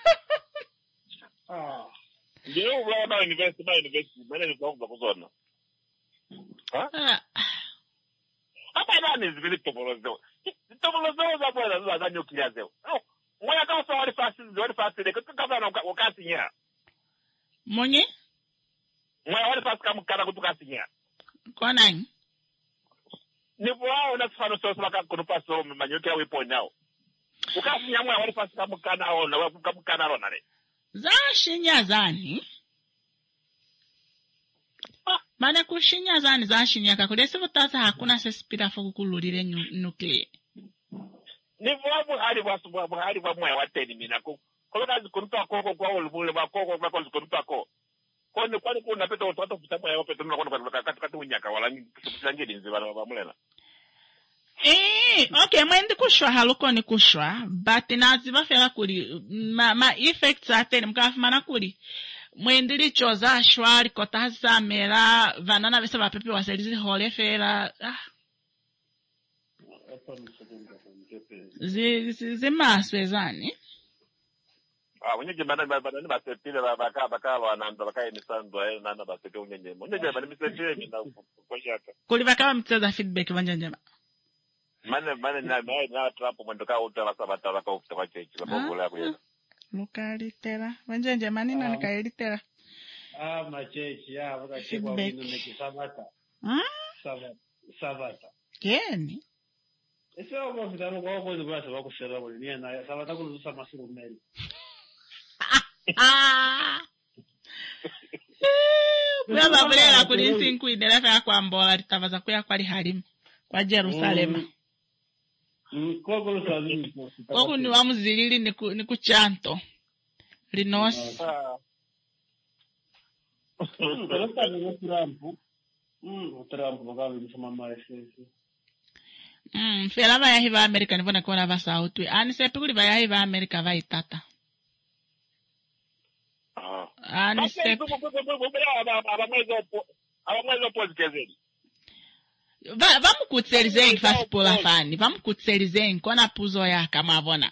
Ah. Ndio wala ba university ba university, mimi ni kwa kwa kuzona. Ah? Hapa nani zivili tobolozo. Tobolozo za bwana za za nyukilia zao. Ngoja kama sawa wale fasi, wale fasi de kama na wakati nya. Monye? Ngoja wale fasi kama kana kutoka sinya. Kwa nani? Ni wao na sifano sio saka kunupa so manyoke awe ponyao. Ukasinya mwa wale fasi kama kana ona, wa kama kana ona le. Za shinya zani? Mana kushinya zani za shinya kakulese butata hakuna sespira fo kukululire nuclear. Ni wao hali wasu wao hali wa mwa wateni minako. Kwa kazi kunupa koko kwa ulubule wa koko kwa kazi kunupa ko. Kwa ni kwani kuna peta watoto kutapa yao peta na kwa kati kati unyaka wala ngizangeni nziba na bamulela. Eh, okay, mwendi kushwa haluko ni kushwa, but naziba fela kuri ma, ma effects ateni mkafumana kuri. Mwendi li choza shwari kotaza mera vanana vese vapepe waselizi hole fela. Ah. Zi zi zi maswe zani. Ah, unyeje bana bana ni basepile baka baka wananda baka ni sando na na basepile unyeje. Unyeje bana misepile mina kwa shaka. Kuli baka mteza feedback wanje Mane mane na na na Trump mwendo ka utala sabata baka ukitwa chechi kwa bola kwa. Mukali tera. Wanje nje mani na nikaeli tera. Ah, machechi ya baka chekwa wino neki sabata. Ah? Sabata. Sabata. Keni? Ese wako vitano kwa wako zibasa wako shera wali ni na sabata kuzusa masiku meli. Ah. Bwa babulela kuli nsinku idela fa kwa mbola litavaza kuya kwa halimu kwa Jerusalema. Mm, kwa kwa Jerusalema. Kwa ni wa muzilili ni ku, ni kuchanto. Linos. Ah. Kwa ni Trump. Mm, Trump bagawe msema maesesi. Mm, fela ba yahi ba America nibona kwa ba South. Ani sepe kuli ba yahi ba America ba itata. Ah. Ani sepe abamwezo pozkezeli. Va vamos kutselizeni fasi pola fani. Vamos kutselizeni kona puzo ya kama bona.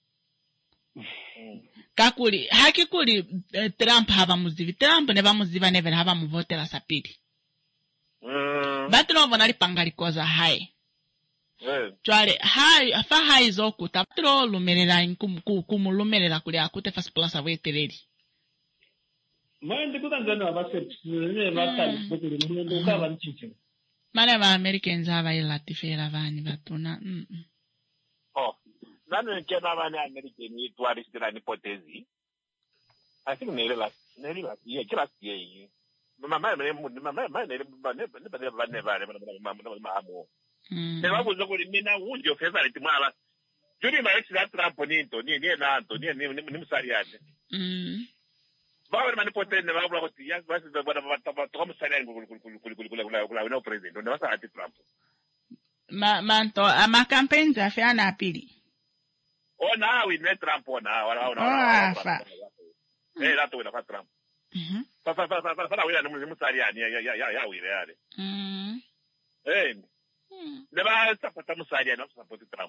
Kakuli haki kuli eh, Trump hava muzivi. Trump ne bamuziva never hava muvotela sapili. Mm. Batlo bona lipanga likoza hai. Eh. Twale hai afa hai zoku tapro lumerera inkum kumulumerera kuli akute fasi pola saweteleli. Mwende kutanzania abasepsi ne batali kuli mwende ukaba nchiche. Mane ba Americans hava ilatifera vani batuna. Mm. -mm. Oh. Nani nkena bana American ni twaristira ni potezi. I think nere la nere la ye kila ye. Mama mama mama mama nere bane bane bane bane bane bane mama. Mm. Sema kuzo kuli mina unjo favorite mwala. Juri ma ex la Trump ni to ni ni na to ni ni ni msariane. Mm. Bawe mani potezi ba bla ko tiya basi ba ba ba to msariane kul kul kul kul kul kul kul no president. Ndio basa ati Trump. Ma manto ama campaign za fiana apili. Oh, now we met Trump on now. Ah, fa. Eh, that's what I Trump. Mhm. Fa fa fa fa fa we na musariani ya ya ya ya we yale. Mhm. Eh. Neba sapata musariani na support Trump.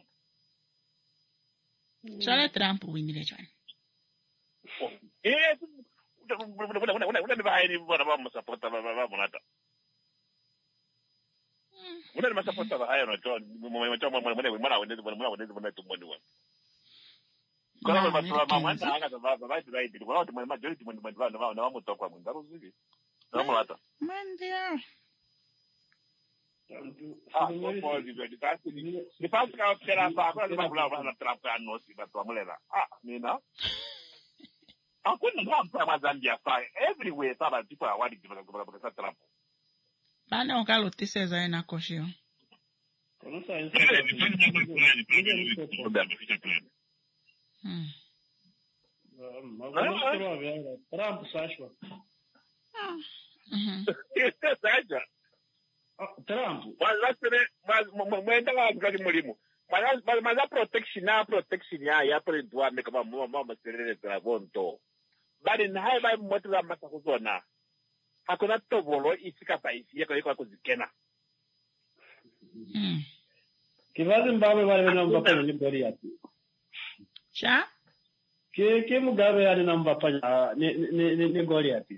Sale Trump winile chani. Eh, una vaini bwana baba support baba monata una ni support baba hayo no to mwana mwana mwana wende mwana wende mwana tumoni wa kwa sababu mama mwana anga baba baba right kwa watu majority mwana mwana na wamo tokwa mwana ruzivi na monata Mandia ah kwa hivyo dipasi dipasi kwa tera pa kwa sababu la trapa no si watu amulera ah nina hakuna ngampa mazambia fire everywhere saba people are worried about about the trap bana okalo tiseza ena koshio Konosa insa mm magana vya Trump sashwa mhm sasa Trump wazasere mwenda ngakali mulimo maza maza protection na protection ya ya predwa meka mama mama serere travonto bali na hai bai mmoto za mata kuzona hakuna tobolo isika paisi yako yako kuzikena mm kivazi mbabe wale na mbapanya ni Goliath cha ke ke mugabe yani na mbapanya ni ni ni Goliath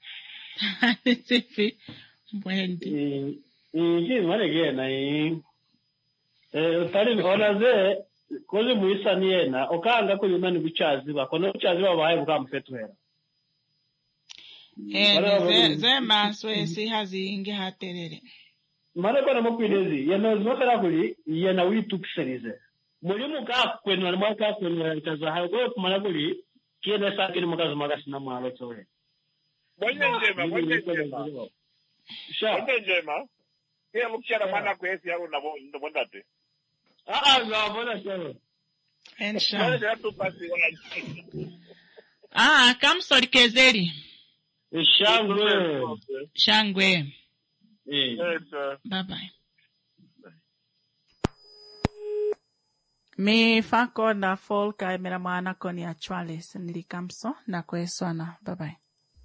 sifi mwendi eh mane gena eh eh utari onaze kozi muisa niena okanga ko yunani bichazi bakono bichazi babaye bukamfetwera eh ze maso esi hazinge haterere mane kona mokwidezi yano zokara kuli yana witukiserize mulimu ka kwenwa na mwaka kwenwa kaza hayo kwa kumana kuli kienda sakini makaza magasi na mwalo tsowe bonye njema bonye njema sha bonye njema kia mukishara mwana kwesi yaro na ndo bondate ah ah no bona sha ensha ndio tu pasi wana ah kamsori kezeri shangwe shangwe eh bye bye me fako na folka emera mwana koni achwale senili kamso na kweswana bye bye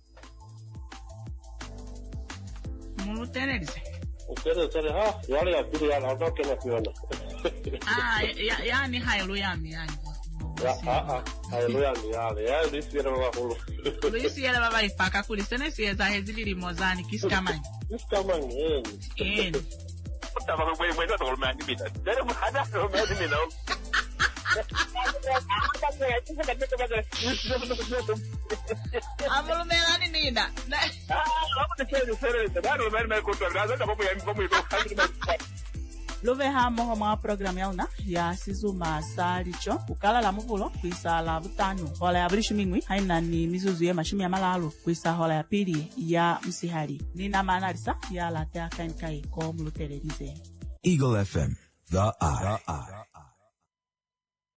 mulutereze ukere tere ha yale ya pili ya na kenya kiona ah ya yani haylo yami yani ah ah haylo yami yale ya lisi ya baba hulu lisi ya baba ifaka kulisene sieza hezili mozani kiskamani kiskamani eh eh utaba kwa mwenye ndo mimi bita dere mhada ndo mimi na Amolo melani nida. Ah, vamos a hacer sere daro mimi me contra nada tampoco ya mimi como Love hamo homa programa na ya sizu masalicho ukala la muvulo kwisa la butano hola ya brishu mingwi haina ni mizuzu ya mashumi ya malalo kwisa hola ya pili ya msihali nina manalisa ya la tea kankai ko mulutererize Eagle F M, the eye.